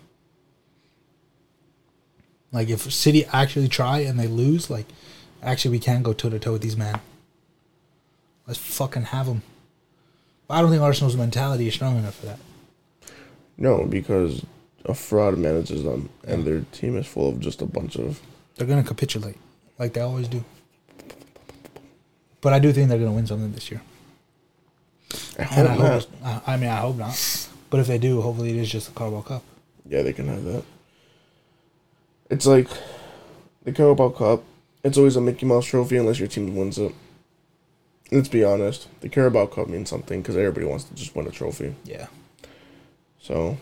Like if City actually try and they lose, like actually we can go toe to toe with these men. Let's fucking have them. But I don't think Arsenal's mentality is strong enough for that. No, because a fraud manages them, and their team is full of just a bunch of... They're going to capitulate, like they always do. But I do think they're going to win something this year. I hope I hope not. But if they do, hopefully it is just the Carabao Cup. Yeah, they can have that. It's like the Carabao Cup. It's always a Mickey Mouse trophy unless your team wins it. Let's be honest. The Carabao Cup means something because everybody wants to just win a trophy. Yeah. So,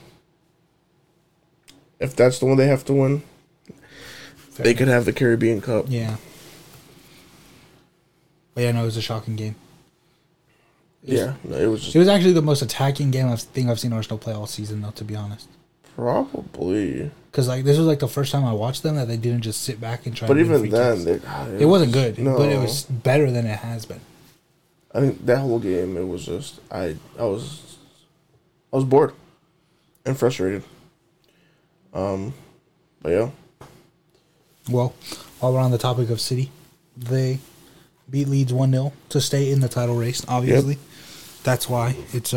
if that's the one they have to win, they could have the Caribbean Cup. Yeah. But yeah, no, it was a shocking game. Yeah, no, it was just It was actually the most attacking game I've seen Arsenal play all season, though, to be honest. probably. Because like this was like the first time I watched them that they didn't just sit back and try. But to win even free then, kicks. it wasn't good. No. But it was better than it has been. I think that whole game, it was just I was bored and frustrated. But yeah, Well, while we're on the topic of City, they beat Leeds 1-0 to stay in the title race. Obviously, that's why it's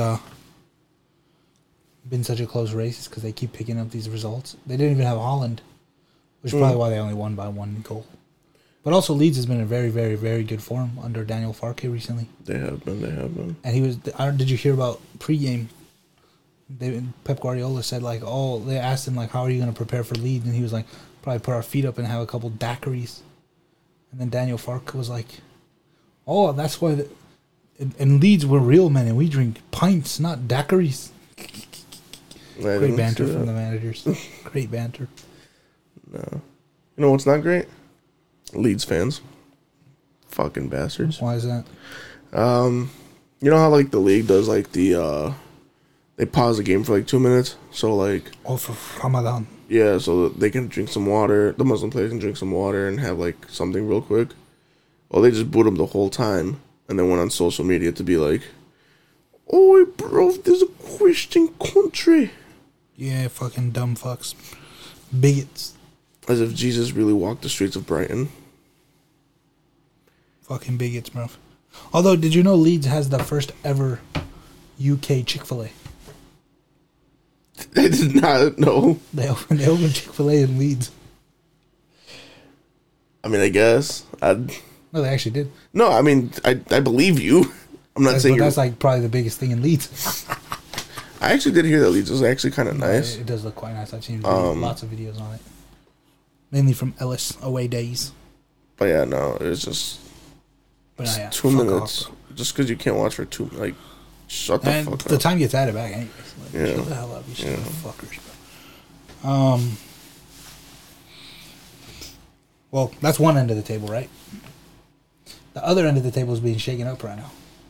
been such a close race, because they keep picking up these results. They didn't even have Holland, which is probably why they only won by 1 goal. But also, Leeds has been in very, very, very good form under Daniel Farke recently. they have been. And he was. Did you hear about pregame? Pep Guardiola said like, oh, they asked him like, how are you going to prepare for Leeds? And he was like, probably put our feet up and have a couple daiquiris. And then Daniel Farke was like, oh, that's why. And Leeds were real men, and we drink pints, not daiquiris. Great banter from the managers. Great banter. No, you know what's not great? Leeds fans, fucking bastards. Why is that? You know how like the league does like the they pause the game for like 2 minutes, so like Oh, for Ramadan. yeah, so that they can drink some water. The Muslim players can drink some water and have like something real quick. Well, they just booed them the whole time, and then went on social media to be like, "Oh, bro, this is a Christian country." Yeah, fucking dumb fucks. Bigots. As if Jesus really walked the streets of Brighton. Fucking bigots, bro. Although, did you know Leeds has the first ever UK Chick-fil-A? I did not know. They opened Chick-fil-A in Leeds. I mean, I guess No, they actually did. No, I mean, I believe you. I'm not saying that's like probably the biggest thing in Leeds. I actually did hear that Leeds was actually kind of nice. It does look quite nice. I've seen lots of videos on it. Mainly from Ellis away days. But yeah, no, it's just But no, yeah, 2 fuck minutes. off. Just because you can't watch for two, like, shut the And fuck the up. time gets added back anyways. Like, Yeah. Shut the hell up, you stupid Yeah. fuckers. Well, that's one end of the table, right? The other end of the table is being shaken up right now.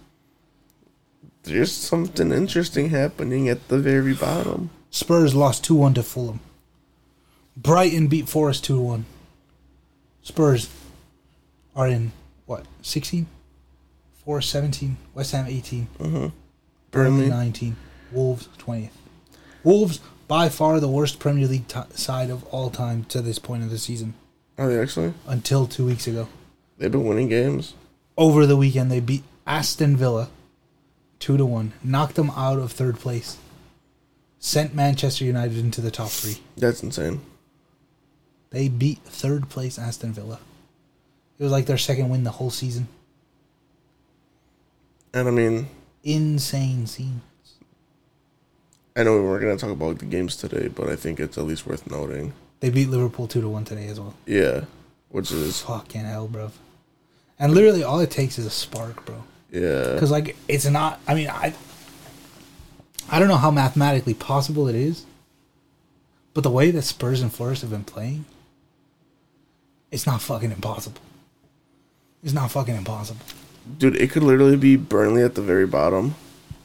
There's something interesting happening at the very bottom. Spurs lost 2-1 to Fulham. Brighton beat Forest 2-1. Spurs are in, what, 16? Forest 17. West Ham 18. Burnley Burnley. 19. Wolves 20th. Wolves, by far the worst Premier League side of all time to this point of the season. Are they actually? Until 2 weeks ago. They've been winning games. Over the weekend, they beat Aston Villa 2-1. Knocked them out of third place. Sent Manchester United into the top 3. That's insane. They beat third place Aston Villa. It was like their second win the whole season. And I mean, Insane scene. I know we weren't going to talk about the games today, but I think it's at least worth noting. They beat Liverpool 2-1 today as well. Yeah, which is, Fucking hell, bro. And literally all it takes is a spark, bro. yeah. Because, like, it's not... I mean, I don't know how mathematically possible it is, but the way that Spurs and Forest have been playing, it's not fucking impossible. It's not fucking impossible. Dude, it could literally be Burnley at the very bottom,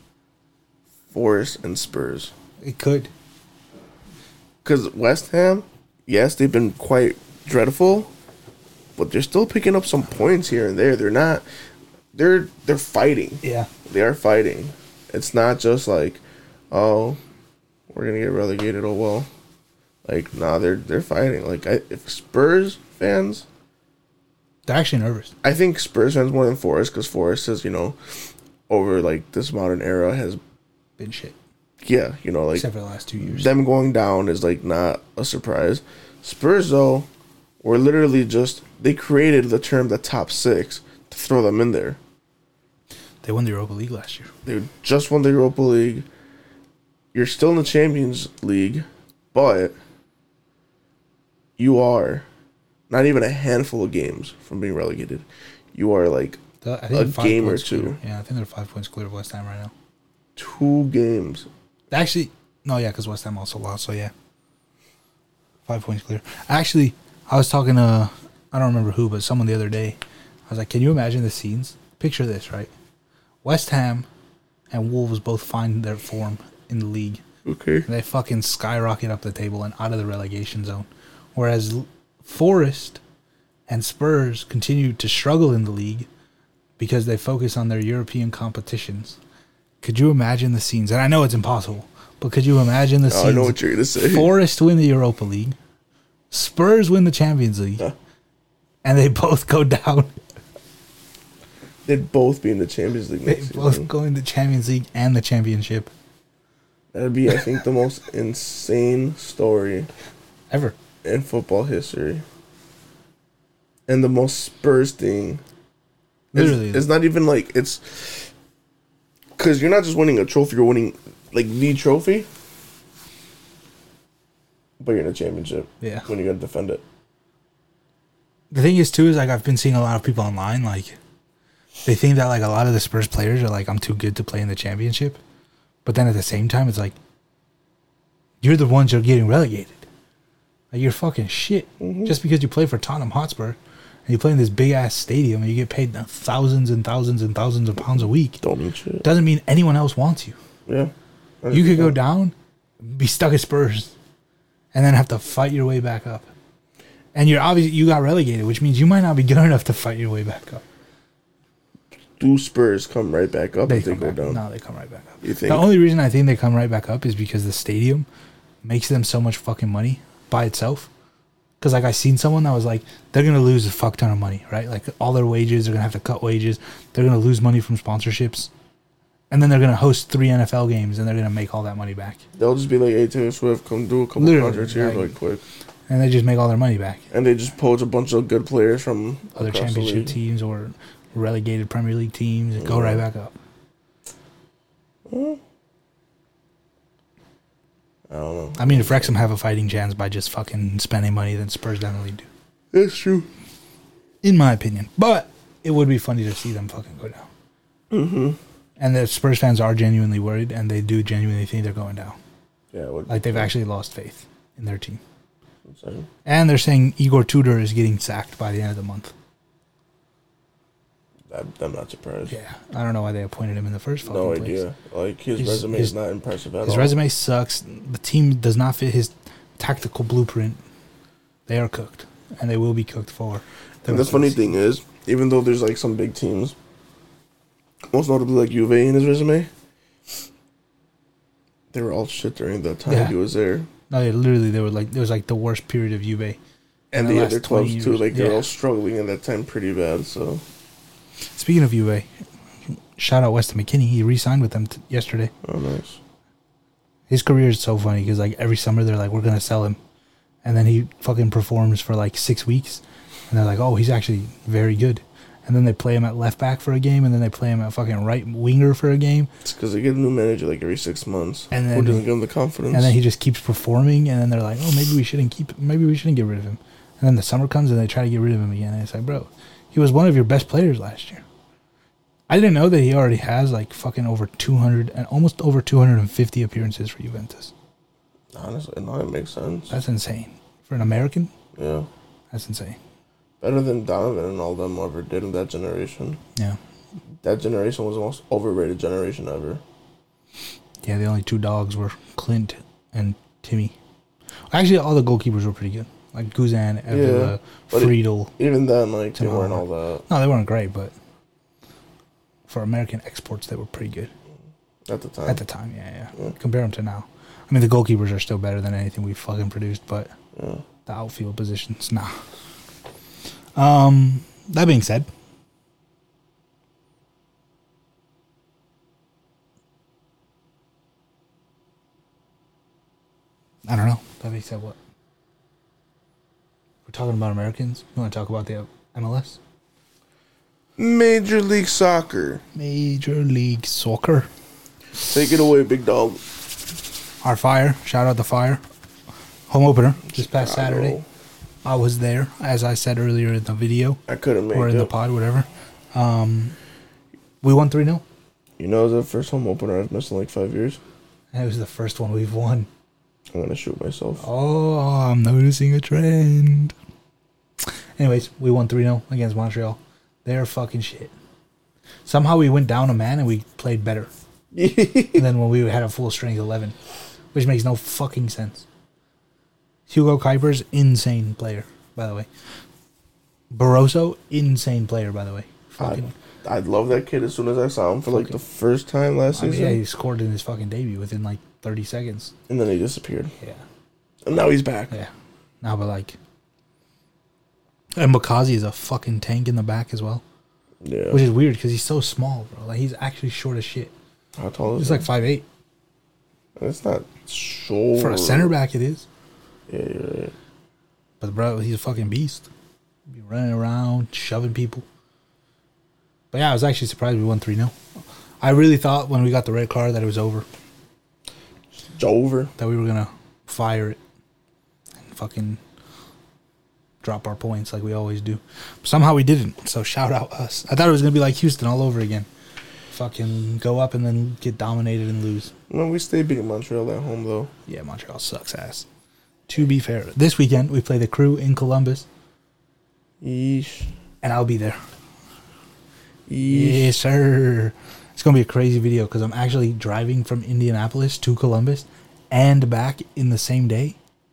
Forest and Spurs. It could. Because West Ham, yes, they've been quite dreadful, but they're still picking up some points here and there. They're not. They're fighting. Yeah. They are fighting. It's not just like, oh, we're gonna get relegated. Oh well. Like, nah, they're fighting. Like, if Spurs fans, They're actually nervous. I think Spurs fans more than Forest, because Forest is, over like this modern era has, Been shit. yeah, like Except for the last 2 years. them going down is like not a surprise. Spurs though were literally just, they created the term the top 6 to throw them in there. They won the Europa League last year. They just won the Europa League. You're still in the Champions League, but you are not even a handful of games from being relegated. You are like The I think a they're 5 game or points clear. two. Yeah, I think they're 5 points clear of West Ham right now. 2 games. Actually, no, yeah, because West Ham also lost, so yeah. 5 points clear. Actually, I was talking to, I don't remember who, but someone the other day. I was like, can you imagine the scenes? Picture this, right? West Ham and Wolves both find their form in the league. Okay. And they fucking skyrocket up the table and out of the relegation zone. Whereas Forest and Spurs continue to struggle in the league because they focus on their European competitions. Could you imagine the scenes? And I know it's impossible, but could you imagine the scenes? I know what you're going to say. Forest win the Europa League. Spurs win the Champions League. And they both go down. They'd both be in the Champions League They next both season. go in the Champions League and the Championship. That'd be, I think, the most insane story Ever. in football history. And the most Spurs thing. Literally. It's not even like it's... Because you're not just winning a trophy, you're winning, like, the trophy. But you're in a championship. Yeah. When you're going to defend it. The thing is, too, is like I've been seeing a lot of people online, like, they think that, like, a lot of the Spurs players are like, I'm too good to play in the championship. But then at the same time, it's like, you're the ones that are getting relegated. Like, you're fucking shit. Mm-hmm. Just because you play for Tottenham Hotspur and you play in this big-ass stadium and you get paid thousands and thousands and thousands of pounds a week Don't mean shit. doesn't mean anyone else wants you. Yeah. You could go down, be stuck at Spurs, and then have to fight your way back up. And you're obviously, you got relegated, which means you might not be good enough to fight your way back up. Do Spurs come right back up if they come go back. down? No, they come right back up. You think? The only reason I think they come right back up is because the stadium makes them so much fucking money by itself. Because, like, I seen someone that was like, they're going to lose a fuck ton of money, right? Like, all their wages, they're going to have to cut wages. They're going to lose money from sponsorships. And then they're going to host 3 NFL games, and they're going to make all that money back. They'll just be like, hey, Taylor Swift, come do a couple Literally, contracts here like- really quick. And they just make all their money back. And they just poach a bunch of good players from Other across the championship league. teams or relegated Premier League teams and go right back up. I don't know. I mean, if Wrexham have a fighting chance by just fucking spending money, then Spurs definitely do. That's true. In my opinion. But it would be funny to see them fucking go down. Mm-hmm. And the Spurs fans are genuinely worried, and they do genuinely think they're going down. Yeah, it would. Like, they've actually lost faith in their team. Insane. And they're saying Igor Tudor is getting sacked by the end of the month. I'm not surprised. Yeah. I don't know why they appointed him in the first fucking No place. idea. Like, his His- resume his- is not impressive at all. His resume sucks. The team does not fit his tactical blueprint. They are cooked, and they will be cooked for. And the funny thing is, even though there's, like, some big teams, most notably, like, Juve in his resume, they were all shit during the time Yeah. he was there. No, yeah, literally, they were like, it was like the worst period of Juve. And the the last other 20 clubs, too. years. Like, they're Yeah. all struggling in that time pretty bad, so... Speaking of Juve, shout out Weston McKennie. He re-signed with them yesterday. Oh, nice. His career is so funny because, like, every summer they're like, we're going to sell him. And then he fucking performs for like 6 weeks. And they're like, oh, he's actually very good. And then they play him at left back for a game. And then they play him at fucking right winger for a game. It's because they get a new manager, like, every 6 months. And Who then- doesn't give them the confidence? And then he just keeps performing. And then they're like, oh, maybe we shouldn't get rid of him. And then the summer comes and they try to get rid of him again. And it's like, bro, he was one of your best players last year. I didn't know that he already has like fucking over 200 and almost over 250 appearances for Juventus. Honestly, no, it makes sense. That's insane. For an American, Yeah. that's insane. Better than Donovan and all them ever did in that generation. Yeah. That generation was the most overrated generation ever. Yeah, the only 2 dogs were Clint and Timmy. Actually, all the goalkeepers were pretty good. Like Guzan, Evila, but Friedel. Even then, like, they Tim weren't Howard. all that No, they weren't great, but for American exports, they were pretty good. at the time. At the time, yeah. Compare them to now. I mean, the goalkeepers are still better than anything we've fucking produced, but Yeah. the outfield positions, nah. That being said, I don't know. That being said, what? We're talking about Americans. You want to talk about the MLS? Major League Soccer. Major League Soccer. Take it away, big dog. Our Fire. Shout out the Fire. Home opener this past Saturday. I was there, as I said earlier in the video. I couldn't make Or in it. the pod, whatever. We won 3-0. You know, it was the first home opener I've missed in like 5 years. And it was the first one we've won. I'm going to shoot myself. Oh, I'm noticing a trend. Anyways, we won 3-0 against Montreal. They're fucking shit. Somehow we went down a man and we played better than when we had a full strength 11, which makes no fucking sense. Hugo Kuiper's insane player, by the way. Barroso, insane player, by the way. Fucking, I'd love that kid as soon as I saw him for like the first time last season. Yeah, he scored in his fucking debut within like 30 seconds. And then he disappeared. Yeah. And now he's back. Yeah. Now, but like... And Makazi is a fucking tank in the back as well. Yeah. Which is weird because he's so small, bro. Like, he's actually short as shit. How tall is He's he? like 5'8". That's not short. For a center back, it is. Yeah, you're right. But, bro, he's a fucking beast. Be running around, shoving people. But, yeah, I was actually surprised we won 3-0. I really thought when we got the red card that it was over. It's over. That we were going to fire it. And fucking drop our points like we always do. Somehow we didn't. So, shout out us. I thought it was going to be like Houston all over again. Fucking go up and then get dominated and lose. No, we stayed beating Montreal at home, though. Yeah, Montreal sucks ass. To be fair, this weekend we play the Crew in Columbus. Yeesh. And I'll be there. Yeesh. Yes, sir. It's going to be a crazy video because I'm actually driving from Indianapolis to Columbus and back in the same day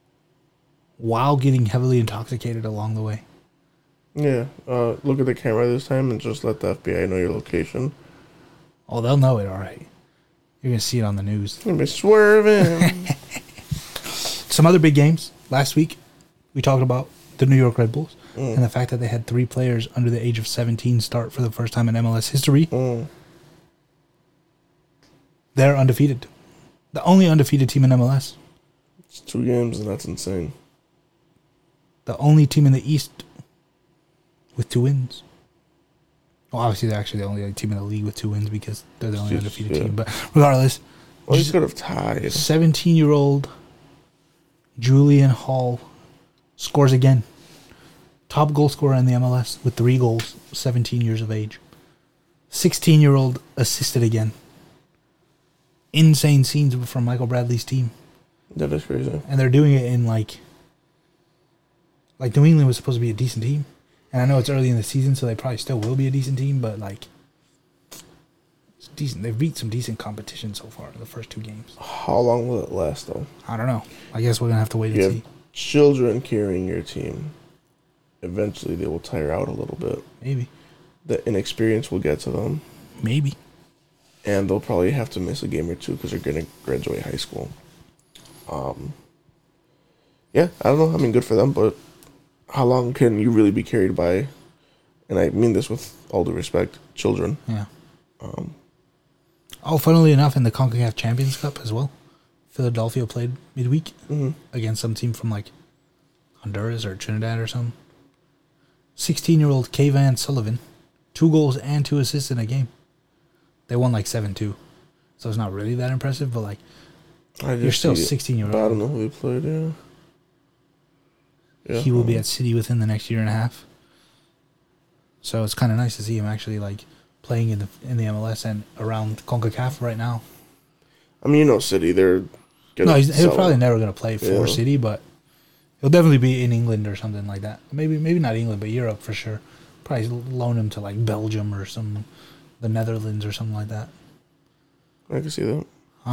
while getting heavily intoxicated along the way. Yeah. Look at the camera this time and just let the FBI know your location. Oh, they'll know it, all right. You're going to see it on the news. You're gonna be swerving. Some other big games. Last week, we talked about the New York Red Bulls and the fact that they had 3 players under the age of 17 start for the first time in MLS history. They're undefeated. The only undefeated team in MLS. It's 2 games, and that's insane. The only team in the East with 2 wins. Well, obviously, they're actually the only team in the league with 2 wins because they're the only undefeated team. But regardless, well, he could have tied. 17-year-old Julian Hall scores again. Top goal scorer in the MLS with 3 goals, 17 years of age. 16-year-old assisted again. Insane scenes from Michael Bradley's team. That is crazy. And they're doing it in like New England was supposed to be a decent team. And I know it's early in the season, so they probably still will be a decent team, but like it's decent. They've beat some decent competition so far in the first 2 games. How long will it last, though? I don't know. I guess we're gonna have to wait You and have see. children carrying your team. Eventually, they will tire out a little bit. Maybe. The inexperience will get to them. Maybe. And they'll probably have to miss a game or 2 because they're going to graduate high school. Yeah, I don't know. I mean, good for them, but how long can you really be carried by, and I mean this with all due respect, children? Yeah. Funnily enough, in the CONCACAF Champions Cup as well, Philadelphia played midweek against some team from like Honduras or Trinidad or something. 16-year-old Kayvan Sullivan, 2 goals and 2 assists in a game. They won like 7-2. So it's not really that impressive, but like you're still 16-year-old. I don't know who he played, yeah. He will be at City within the next year and a half. So it's kind of nice to see him actually like playing in the MLS and around CONCACAF right now. I mean, City, they're gonna he's probably never going to play for City, but he'll definitely be in England or something like that. Maybe not England, but Europe for sure. Probably loan him to like Belgium or the Netherlands or something like that. I can see that.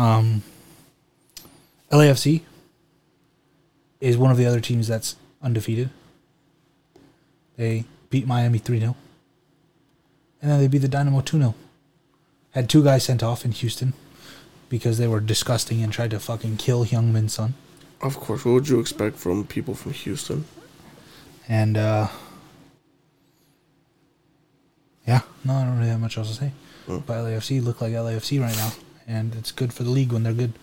LAFC is one of the other teams that's undefeated. They beat Miami 3-0. And then they beat the Dynamo 2-0. Had 2 guys sent off in Houston because they were disgusting and tried to fucking kill Heung-min Son. Of course, what would you expect from people from Houston? And, yeah, no, I don't really have much else to say. But LAFC look like LAFC right now, and it's good for the league when they're good.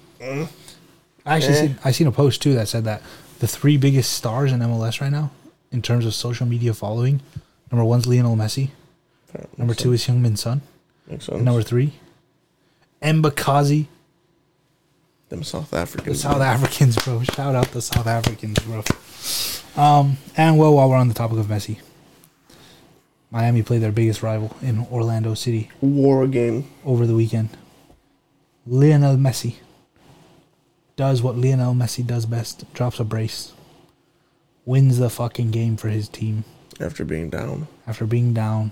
I seen a post, too, that said that the 3 biggest stars in MLS right now, in terms of social media following, number 1's Lionel Messi, number 2 is Heung-min Son, Makes sense. and number 3, Mbakazi. Them South Africans. The South Africans, bro. Shout out the South Africans, bro. And, well, while we're on the topic of Messi, Miami played their biggest rival in Orlando City War game. over the weekend. Lionel Messi does what Lionel Messi does best. Drops a brace. Wins the fucking game for his team. After being down. After being down.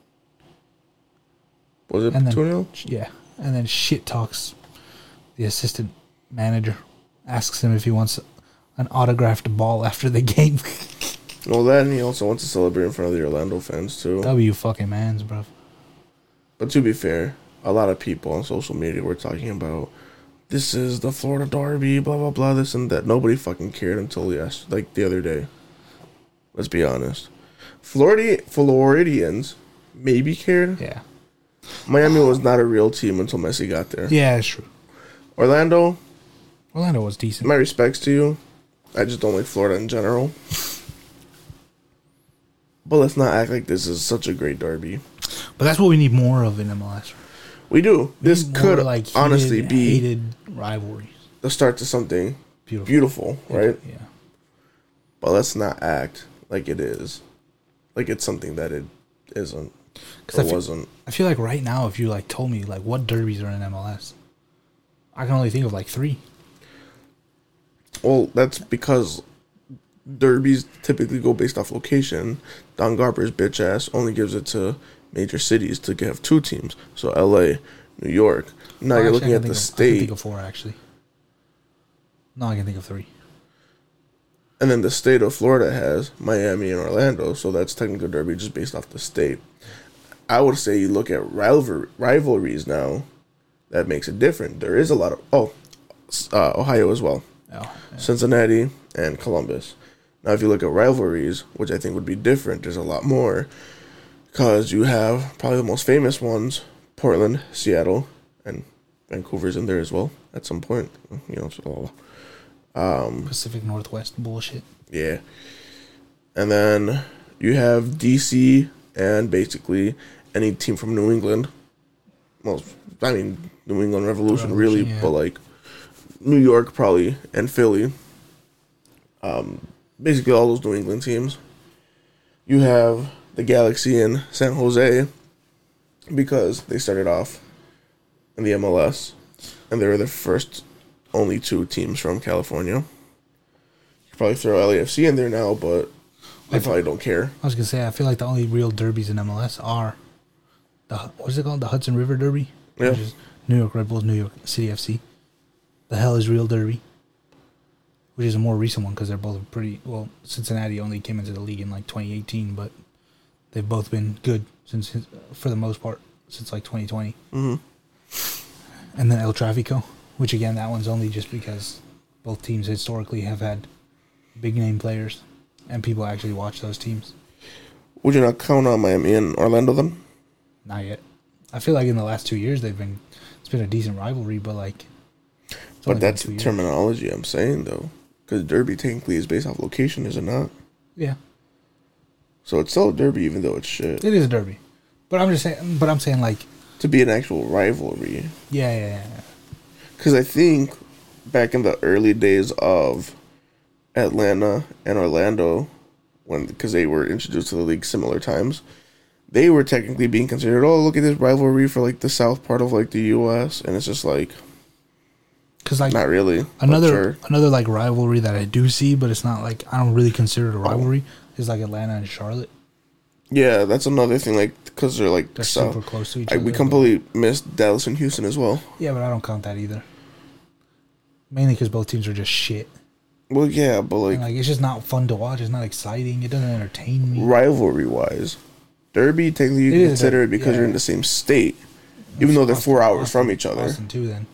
Was it And then- 2-0? Yeah. And then shit talks the assistant manager. Asks him if he wants an autographed ball after the game. Well, that and he also wants to celebrate in front of the Orlando fans, too. W fucking mans, bro. But to be fair, a lot of people on social media were talking about this is the Florida Derby, blah, blah, blah, this and that. Nobody fucking cared until the other day. Let's be honest. Floridians maybe cared. Yeah. Miami was not a real team until Messi got there. Yeah, it's true. Orlando, Orlando was decent. my respects to you. I just don't like Florida in general. But let's not act like this is such a great derby. But that's what we need more of in MLS. We do. This More, could heated, honestly be hated rivalries. the start to something Beautiful. beautiful, right? Yeah. But let's not act like it is. Like it's something that it isn't. Or wasn't. I feel like right now, if you like told me like what derbies are in MLS, I can only think of like 3. Well, that's because derbies typically go based off location. Don Garber's bitch ass only gives it to major cities to have 2 teams. So LA, New York. Now you're looking at the I can state. think of 4 actually. No, I can think of 3. And then the state of Florida has Miami and Orlando. So that's technically a derby just based off the state. I would say you look at rivalries now. That makes it different. There is a lot of... Ohio as well. Oh, yeah. Cincinnati and Columbus. Now, if you look at rivalries, which I think would be different, there's a lot more. Because you have probably the most famous ones, Portland, Seattle, and Vancouver's in there as well at some point. You know, so, Pacific Northwest bullshit. yeah. And then you have DC and basically any team from New England. Well, I mean, New England Revolution really, yeah. but like New York probably and Philly. Basically all those New England teams. You have the Galaxy in San Jose because they started off in the MLS and they were the first only 2 teams from California. You could probably throw LAFC in there now, but I probably don't care. I was gonna say I feel like the only real derbies in MLS are what is it called? The Hudson River Derby? Yeah. Which is New York Red Bulls, New York City FC. The Hell is Real Derby, which is a more recent one because they're both pretty... Well, Cincinnati only came into the league in like 2018, but they've both been good since, for the most part, since like 2020. Mm-hmm. And then El Tráfico, which again, that one's only just because both teams historically have had big name players and people actually watch those teams. Would you not count on Miami and Orlando then? Not yet. I feel like in the last 2 years it's been a decent rivalry, but like... But that's the terminology I'm saying, though. Because derby technically is based off location, is it not? Yeah. So it's still a derby, even though it's shit. It is a derby. But I'm just saying... But I'm saying, like... To be an actual rivalry. Yeah. Because I think back in the early days of Atlanta and Orlando, because they were introduced to the league similar times, they were technically being considered, oh, look at this rivalry for, like, the south part of, like, the U.S., and it's just, like... Because like not really. Another like rivalry that I do see, but it's not like I don't really consider it a rivalry. Is like Atlanta and Charlotte. Yeah, that's another thing. Like because they're like super close to each other. We completely missed Dallas and Houston as well. Yeah, but I don't count that either. Mainly because both teams are just shit. Well, yeah, but And like it's just not fun to watch. It's not exciting. It doesn't entertain me. Rivalry wise, derby technically you can consider it because you're in the same state, even though they're 4 hours from each other. Austin too, then.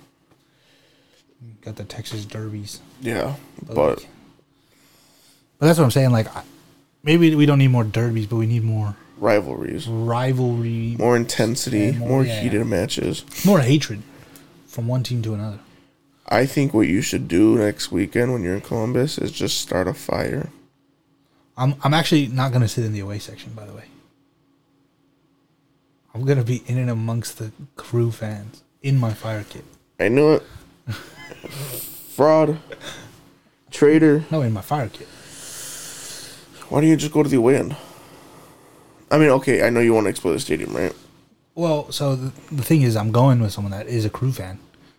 Got the Texas derbies. Yeah, but that's what I'm saying. Like, maybe we don't need more derbies, but we need more rivalries, more intensity, more heated matches, more hatred from one team to another. I think what you should do next weekend when you're in Columbus is just start a fire. I'm actually not gonna sit in the away section, by the way. I'm gonna be in and amongst the Crew fans in my fire kit. I knew it. Fraud. Traitor. No, in my fire kit. Why don't you just go to the away end? I mean, okay, I know you want to explore the stadium, right? Well, so the thing is, I'm going with someone that is a Crew fan.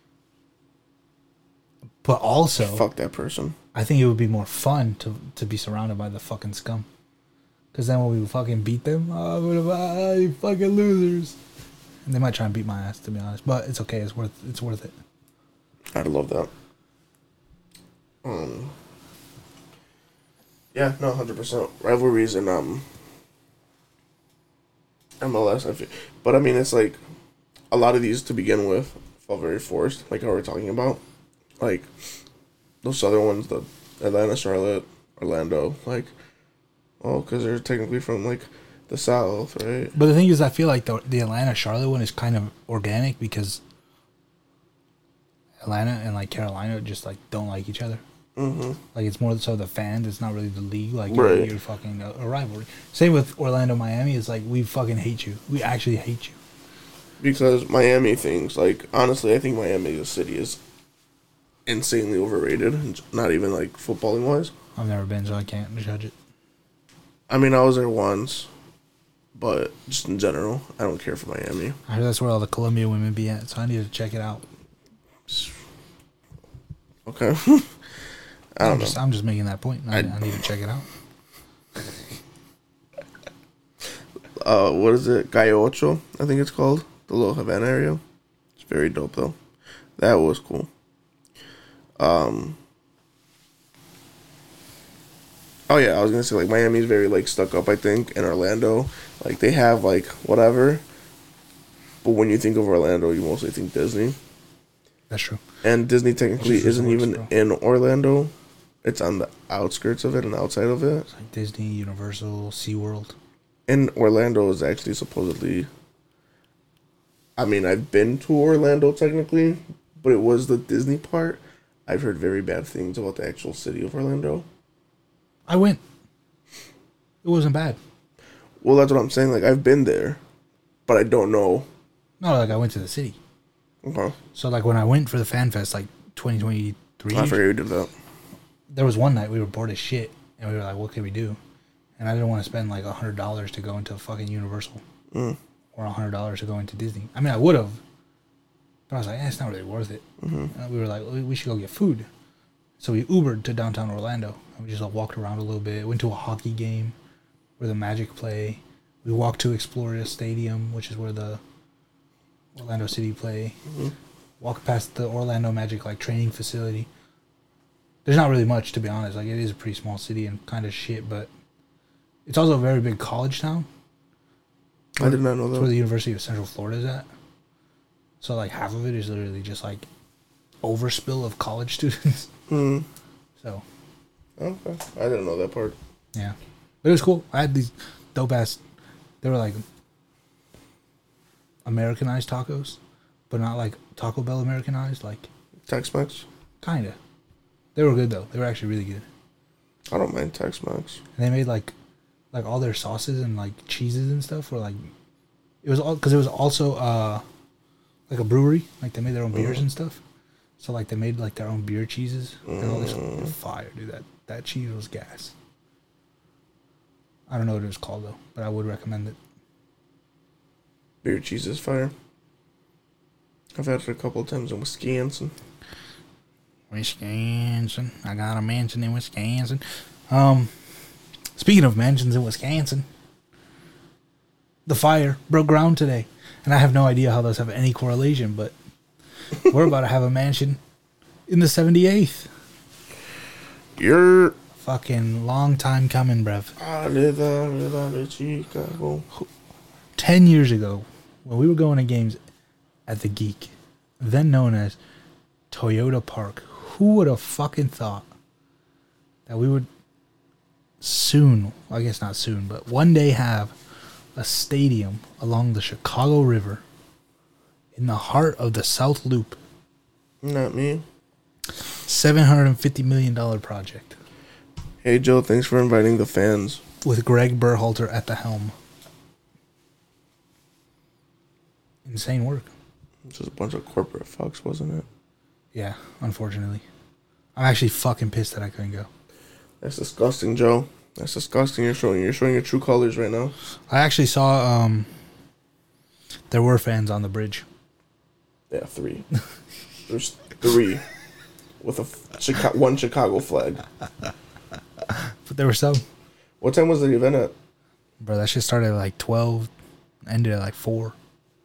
But also, Fuck that person. I think it would be more fun to be surrounded by the fucking scum. Because then when we fucking beat them, you fucking losers. And they might try and beat my ass, to be honest. But it's okay. It's worth it. I'd love that. Yeah, no, 100%. Rivalries and MLS. But I mean, it's like a lot of these to begin with felt very forced, like how we're talking about. Like those southern ones, the Atlanta, Charlotte, Orlando, like, oh, because they're technically from like the South, right? But the thing is, I feel like the Atlanta Charlotte one is kind of organic because Atlanta and like Carolina just like don't like each other. Mm-hmm. Like it's more so the fans. It's not really the league. Like right. you're fucking a rivalry. Same with Orlando, Miami. It's like we fucking hate you. We actually hate you. Because Miami thinks, like, honestly, I think Miami, the city, is insanely overrated. Not even like footballing wise. I've never been, so I can't judge it. I mean, I was there once, but just in general, I don't care for Miami. I heard that's where all the Columbia women be at, so I need to check it out. Okay. I'm just making that point. I need to check it out. What is it? Gallo Ocho, I think it's called. The little Havana area. It's very dope, though. That was cool. Oh, yeah, I was going to say, like, Miami's very, like, stuck up, I think, and Orlando. Like, they have, like, whatever. But when you think of Orlando, you mostly think Disney. That's true. And Disney technically isn't even in Orlando. It's on the outskirts of it and outside of it. It's like Disney, Universal, SeaWorld. And Orlando is actually supposedly... I mean, I've been to Orlando technically, but it was the Disney part. I've heard very bad things about the actual city of Orlando. I went. It wasn't bad. Well, that's what I'm saying. Like, I've been there, but I don't know. No, like I went to the city. Okay. So, like, when I went for the Fan Fest, like, 2023... I forget you did that. There was one night we were bored as shit, and we were like, what can we do? And I didn't want to spend, like, $100 to go into fucking Universal. Or $100 to go into Disney. I mean, I would have. But I was like, it's not really worth it. And we were like, we should go get food. So we Ubered to downtown Orlando. And we just like, walked around a little bit. Went to a hockey game where the Magic play. We walked to Exploria Stadium, which is where the Orlando City play. Walked past the Orlando Magic like training facility. There's not really much, to be honest. Like, it is a pretty small city and kind of shit, but it's also a very big college town. I did not know that. That's where the University of Central Florida is at. So, like, half of it is literally just, like, overspill of college students. So. Okay. I didn't know that part. Yeah. But it was cool. I had these dope-ass... They were, like, Americanized tacos, but not, like, Taco Bell Americanized. Like... Tex-Mex? Kind of. They were good, though. They were actually really good. I don't mind Tex-Mex. And they made, like all their sauces and, like, cheeses and stuff were, like... It was all... Because it was also, like, a brewery. Like, they made their own beers and stuff. So, like, they made, like, their own beer cheeses. And all this fire, dude. That cheese was gas. I don't know what it was called, though. But I would recommend it. Beer cheese is fire. I've had it a couple of times in Wisconsin. Wisconsin. I got a mansion in Wisconsin. Speaking of mansions in Wisconsin, the fire broke ground today. And I have no idea how those have any correlation, but we're about to have a mansion in the 78th. You're... Fucking long time coming, bruv. 10 years ago, when we were going to games at the Geek, then known as Toyota Park, who would have fucking thought that we would soon, well, I guess not soon, but one day have a stadium along the Chicago River in the heart of the South Loop. Not me. $750 million project. Hey, Joe, thanks for inviting the fans. With Greg Berhalter at the helm. Insane work. It's just a bunch of corporate fucks, wasn't it? Yeah, unfortunately. I'm actually fucking pissed that I couldn't go. That's disgusting, Joe. That's disgusting. You're showing your true colors right now. I actually saw there were fans on the bridge. Yeah, 3. There's 3 with one Chicago flag. But there were some. What time was the event at? Bro, that shit started at like 12, ended at like 4.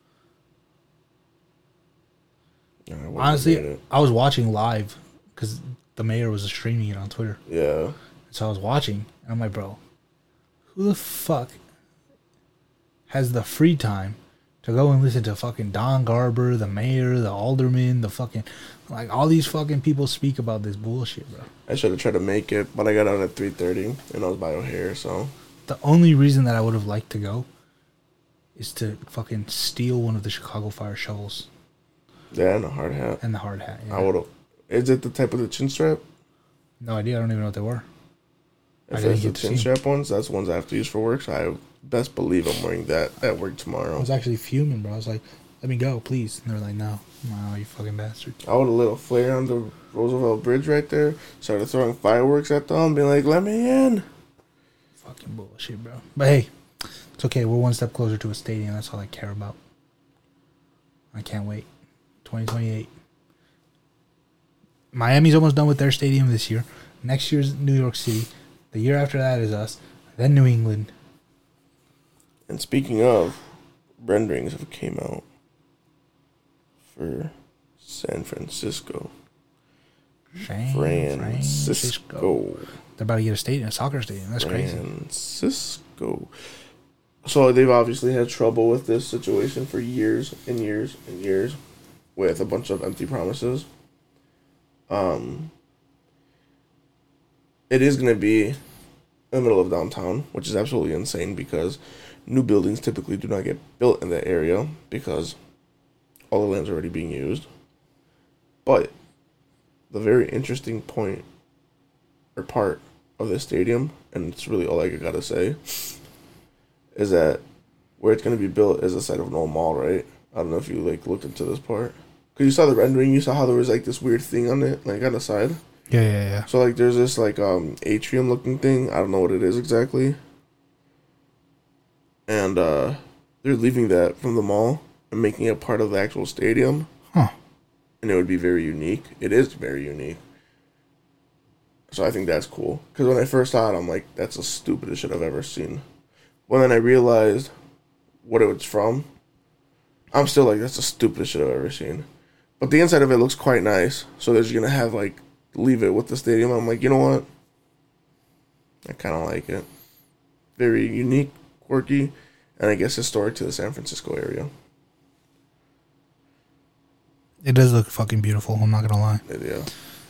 Honestly, I was watching live because the mayor was streaming it on Twitter. Yeah. So I was watching, and I'm like, bro, who the fuck has the free time to go and listen to fucking Don Garber, the mayor, the alderman, the fucking, like, all these fucking people speak about this bullshit, bro. I should have tried to make it, but I got out at 3:30, and I was by O'Hare, so. The only reason that I would have liked to go is to fucking steal one of the Chicago Fire shovels. Yeah, and a hard hat. And the hard hat. Yeah. I would have. Is it the type of the chin strap? No idea. I don't even know what they were. If it's the chin strap ones, that's the ones I have to use for work, so I best believe I'm wearing that at work tomorrow. I was actually fuming, bro. I was like, let me go, please. And they were like, no. No, you fucking bastard. I would have lit a flare on the Roosevelt Bridge right there, started throwing fireworks at them, being like, let me in. Fucking bullshit, bro. But hey, it's okay. We're one step closer to a stadium. That's all I care about. I can't wait. 2028. Miami's almost done with their stadium this year. Next year's New York City. The year after that is us. Then New England. And speaking of, renderings have came out for San Francisco. Francisco. They're about to get a stadium, a soccer stadium. That's crazy. Francisco. So they've obviously had trouble with this situation for years and years and years with a bunch of empty promises. It is going to be in the middle of downtown, which is absolutely insane because new buildings typically do not get built in that area because all the land's already being used. But the very interesting point or part of this stadium, and it's really all I gotta say, is that where it's going to be built is the side of an old mall, right? I don't know if you looked into this part. Because you saw the rendering, you saw how there was this weird thing on it, on the side. Yeah. So there's this atrium looking thing. I don't know what it is exactly. And they're leaving that from the mall and making it part of the actual stadium. Huh. And it would be very unique. It is very unique. So I think that's cool. Because when I first saw it, I'm like, that's the stupidest shit I've ever seen. When then I realized what it was from, I'm still like, that's the stupidest shit I've ever seen. But the inside of it looks quite nice. So they're just going to have, leave it with the stadium. I'm like, you know what? I kind of like it. Very unique, quirky, and I guess historic to the San Francisco area. It does look fucking beautiful. I'm not going to lie. Yeah.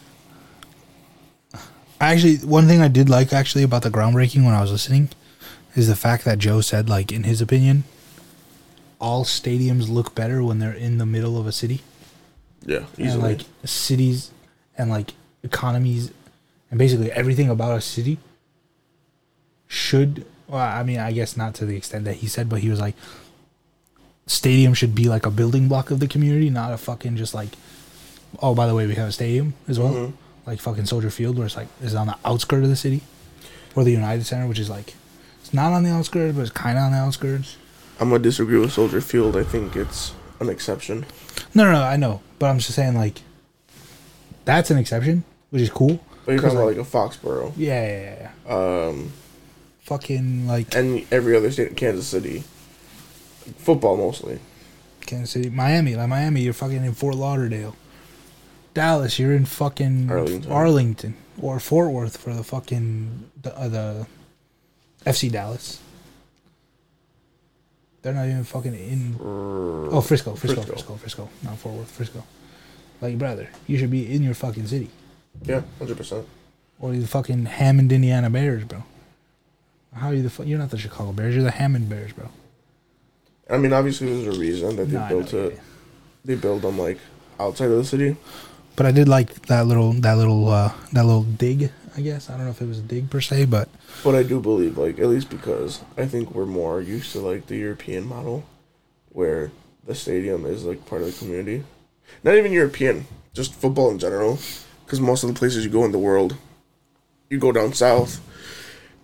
One thing I did like, about the groundbreaking when I was listening is the fact that Joe said, in his opinion, all stadiums look better when they're in the middle of a city. Yeah, easily. And, cities and, economies and basically everything about a city should, well, I mean, I guess not to the extent that he said, but he was like, stadium should be a building block of the community, not a fucking just oh, by the way, we have a stadium as well. Mm-hmm. Like fucking Soldier Field, where it's on the outskirts of the city. Or the United Center, which is it's not on the outskirts, but it's kind of on the outskirts. I'm going to disagree with Soldier Field. I think it's an exception. No, I know. But I'm just saying, that's an exception, which is cool. But you're talking about a Foxborough. Yeah. Fucking and every other state, Kansas City. Football mostly. Kansas City. Miami. Miami, you're fucking in Fort Lauderdale. Dallas, you're in fucking Arlington. Or Fort Worth for the fucking the FC Dallas. They're not even fucking in. Oh, Frisco. Not Fort Worth, Frisco. Brother, you should be in your fucking city. Yeah, 100%. Or the fucking Hammond, Indiana Bears, bro. How are you you're not the Chicago Bears, you're the Hammond Bears, bro. I mean, obviously there's a reason that they built it. Yeah. They build them outside of the city. But I did like that little dig, I guess. I don't know if it was a dig per se, but I do believe, at least because I think we're more used to, the European model, where the stadium is, part of the community. Not even European, just football in general. Because most of the places you go in the world, you go down south,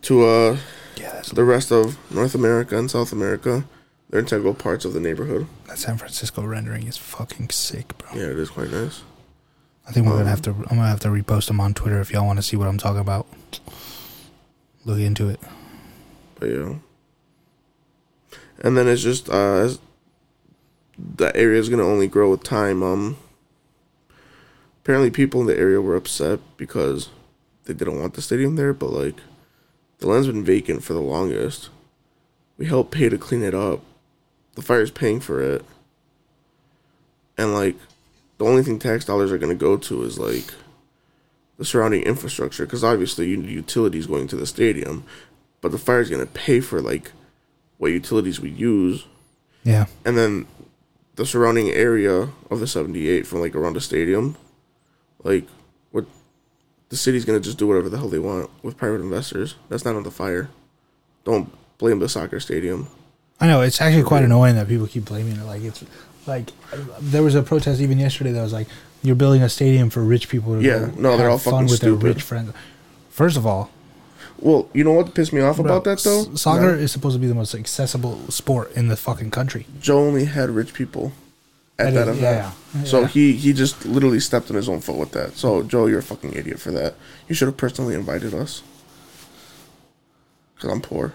to Yeah, that's the rest of North America and South America. They're integral parts of the neighborhood. that San Francisco rendering is fucking sick, bro. Yeah, it is quite nice. I think I'm gonna have to repost them on Twitter if y'all want to see what I'm talking about. Look into it. But yeah. And then it's just the area is gonna only grow with time. Apparently people in the area were upset because they didn't want the stadium there, but like the land's been vacant for the longest. We helped pay to clean it up. The fire's paying for it. And like the only thing tax dollars are gonna go to is like the surrounding infrastructure, because obviously you need utilities going to the stadium, but the fire's gonna pay for like what utilities we use. Yeah. And then the surrounding area of the 78 from like around the stadium, like what the city's gonna just do whatever the hell they want with private investors. That's not on the fire. Don't blame the soccer stadium. I know, it's actually quite annoying that people keep blaming it. Like, it's like there was a protest even yesterday that was like, you're building a stadium for rich people to Yeah, go no, they're have all fun fucking with stupid. their rich friends. First of all, Well, you know what pissed me off bro, about that though? soccer No. is supposed to be the most accessible sport in the fucking country. Joe only had rich people at that event. Yeah. So Yeah. he just literally stepped on his own foot with that. So Joe, you're a fucking idiot for that. You should have personally invited us. Because I'm poor.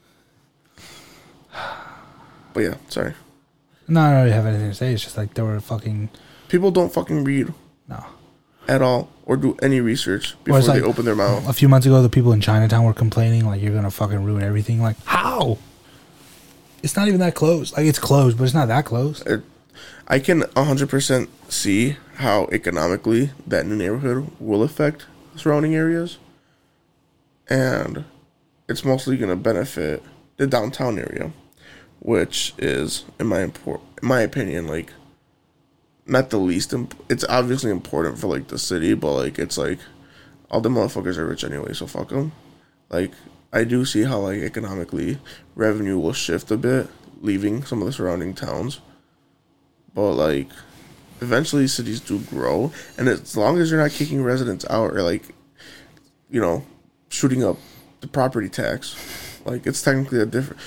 But yeah, sorry. No, I don't really have anything to say. It's just like they were fucking People don't fucking read no. at all or do any research Or before it's they like, open their mouth. a few months ago, the people in Chinatown were complaining like you're gonna fucking ruin everything. Like how? It's not even that close. Like it's close, but it's not that close. I can 100% see how economically that new neighborhood will affect the surrounding areas. And it's mostly going to benefit the downtown area, which is, in my opinion, like, not the least. It's obviously important for, like, the city, but, like, it's like, all the motherfuckers are rich anyway, so fuck them. Like, I do see how, like, economically, revenue will shift a bit, leaving some of the surrounding towns. But, like, eventually cities do grow, and as long as you're not kicking residents out or, like, you know, shooting up the property tax, like, it's technically a different...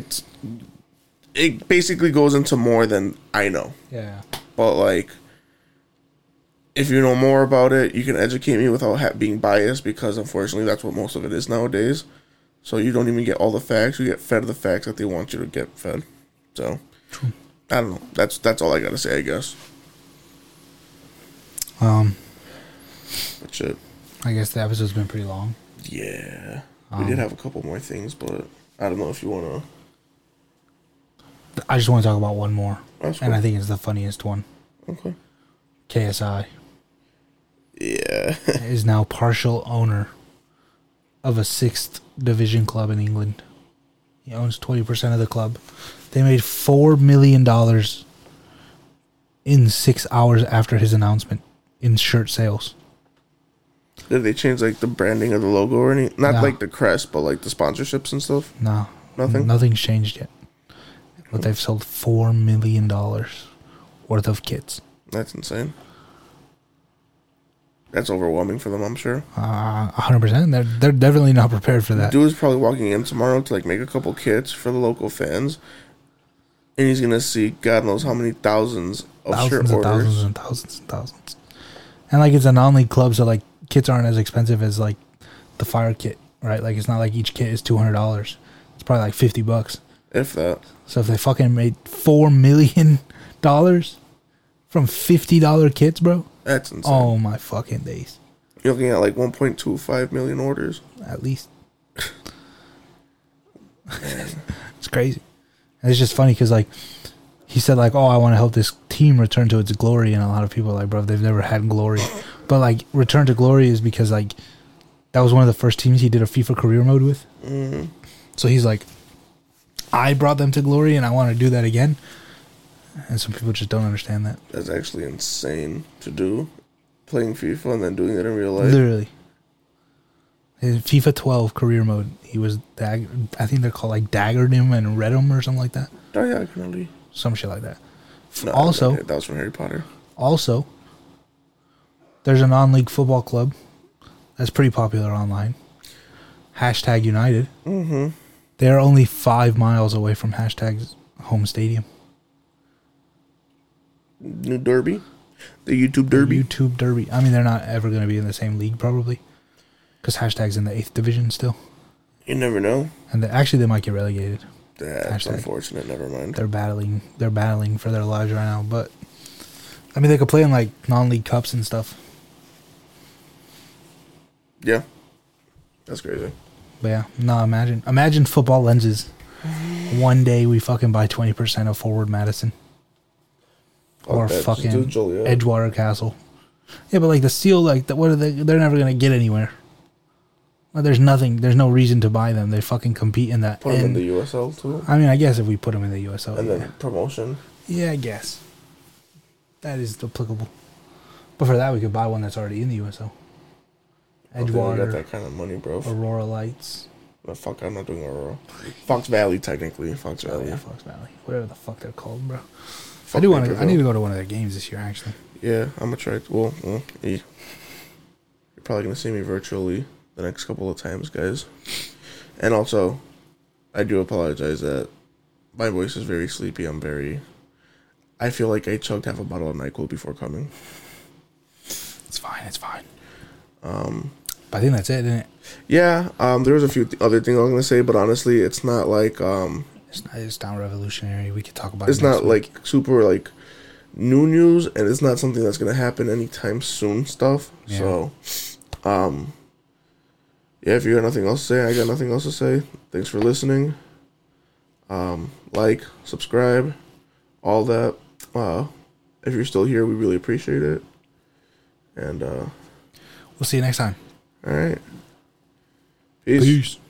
It basically goes into more than I know. Yeah. But, like, if you know more about it, you can educate me without being biased, because, unfortunately, that's what most of it is nowadays. So you don't even get all the facts. You get fed the facts that they want you to get fed. So... True. I don't know. That's all I gotta say, I guess. But shit. I guess the episode's been pretty long. Yeah. We did have a couple more things, but I don't know if you wanna. I just want to talk about one more, That's and cool. I think it's the funniest one. Okay. KSI Yeah. is now partial owner of a 6th division club in England. He owns 20% of the club. They made $4 million in 6 hours after his announcement in shirt sales. Did they change like the branding of the logo or anything? Not No. like the crest, but like the sponsorships and stuff. No. Nothing? Nothing's changed yet. But they've sold $4 million worth of kits. That's insane. That's overwhelming for them, I'm sure. 100%. They're definitely not prepared for that. Dude is probably walking in tomorrow to like make a couple kits for the local fans, and he's gonna see God knows how many thousands of shirt Thousands and orders. thousands and thousands and thousands. And like it's a non-league club, so like kits aren't as expensive as like the fire kit, right? Like it's not like each kit is $200. It's probably like $50. If that. So if they fucking made $4 million from $50 kits, bro. That's insane. Oh my fucking days. You're looking at like 1.25 million orders. At least. It's crazy. And it's just funny because like he said like, oh, I want to help this team return to its glory, and a lot of people are like, bro, they've never had glory. But like return to glory is because like that was one of the first teams he did a FIFA career mode with. Mm-hmm. So he's like, I brought them to glory and I want to do that again. And some people just don't understand that. That's actually insane to do. Playing FIFA and then doing it in real life. Literally. In FIFA 12 career mode, he was I think they're called like daggered him and read him or something like that. Diagonally. Some shit like that. No, Also, that was from Harry Potter. Also, there's a non-league football club that's pretty popular online. Hashtag United. Mm-hmm. They're only 5 miles away from Hashtag's home stadium. New Derby? The YouTube Derby? YouTube Derby. I mean, they're not ever going to be in the same league, probably. Because Hashtag's in the 8th division still. You never know. And actually, they might get relegated. That's unfortunate. Never mind. They're battling for their lives right now. But, I mean, they could play in, like, non-league cups and stuff. Yeah. That's crazy. But, yeah. No, imagine football lenses. One day we fucking buy 20% of Forward Madison. Or fucking Edgewater Castle. Yeah, but like the Seal, like what are they? They're never gonna get anywhere. Well, there's no reason to buy them. They fucking compete in that. Put them in the USL too. I mean, I guess if we put them in the USL, and then promotion. Yeah, I guess that is applicable. But for that, we could buy one that's already in the USL. Edgewater. Got that kind of money, bro. Aurora Lights. No, fuck, I'm not doing Aurora. Fox Valley, technically. Fox Valley. Yeah, Fox Valley. Whatever the fuck they're called, bro. I need to go to one of their games this year, actually. Yeah, I'm gonna try. Well, you're probably gonna see me virtually the next couple of times, guys. And also, I do apologize that my voice is very sleepy. I feel like I chugged half a bottle of NyQuil before coming. It's fine. But I think that's it, isn't it? Yeah. There was a few other things I was gonna say, but honestly, it's not like It's not revolutionary. We could talk about. It's not like super like new news, and it's not something that's gonna happen anytime soon. Stuff. Yeah. So, yeah. If you got nothing else to say, I got nothing else to say. Thanks for listening. Like, subscribe, all that. If you're still here, we really appreciate it. And we'll see you next time. All right. Peace.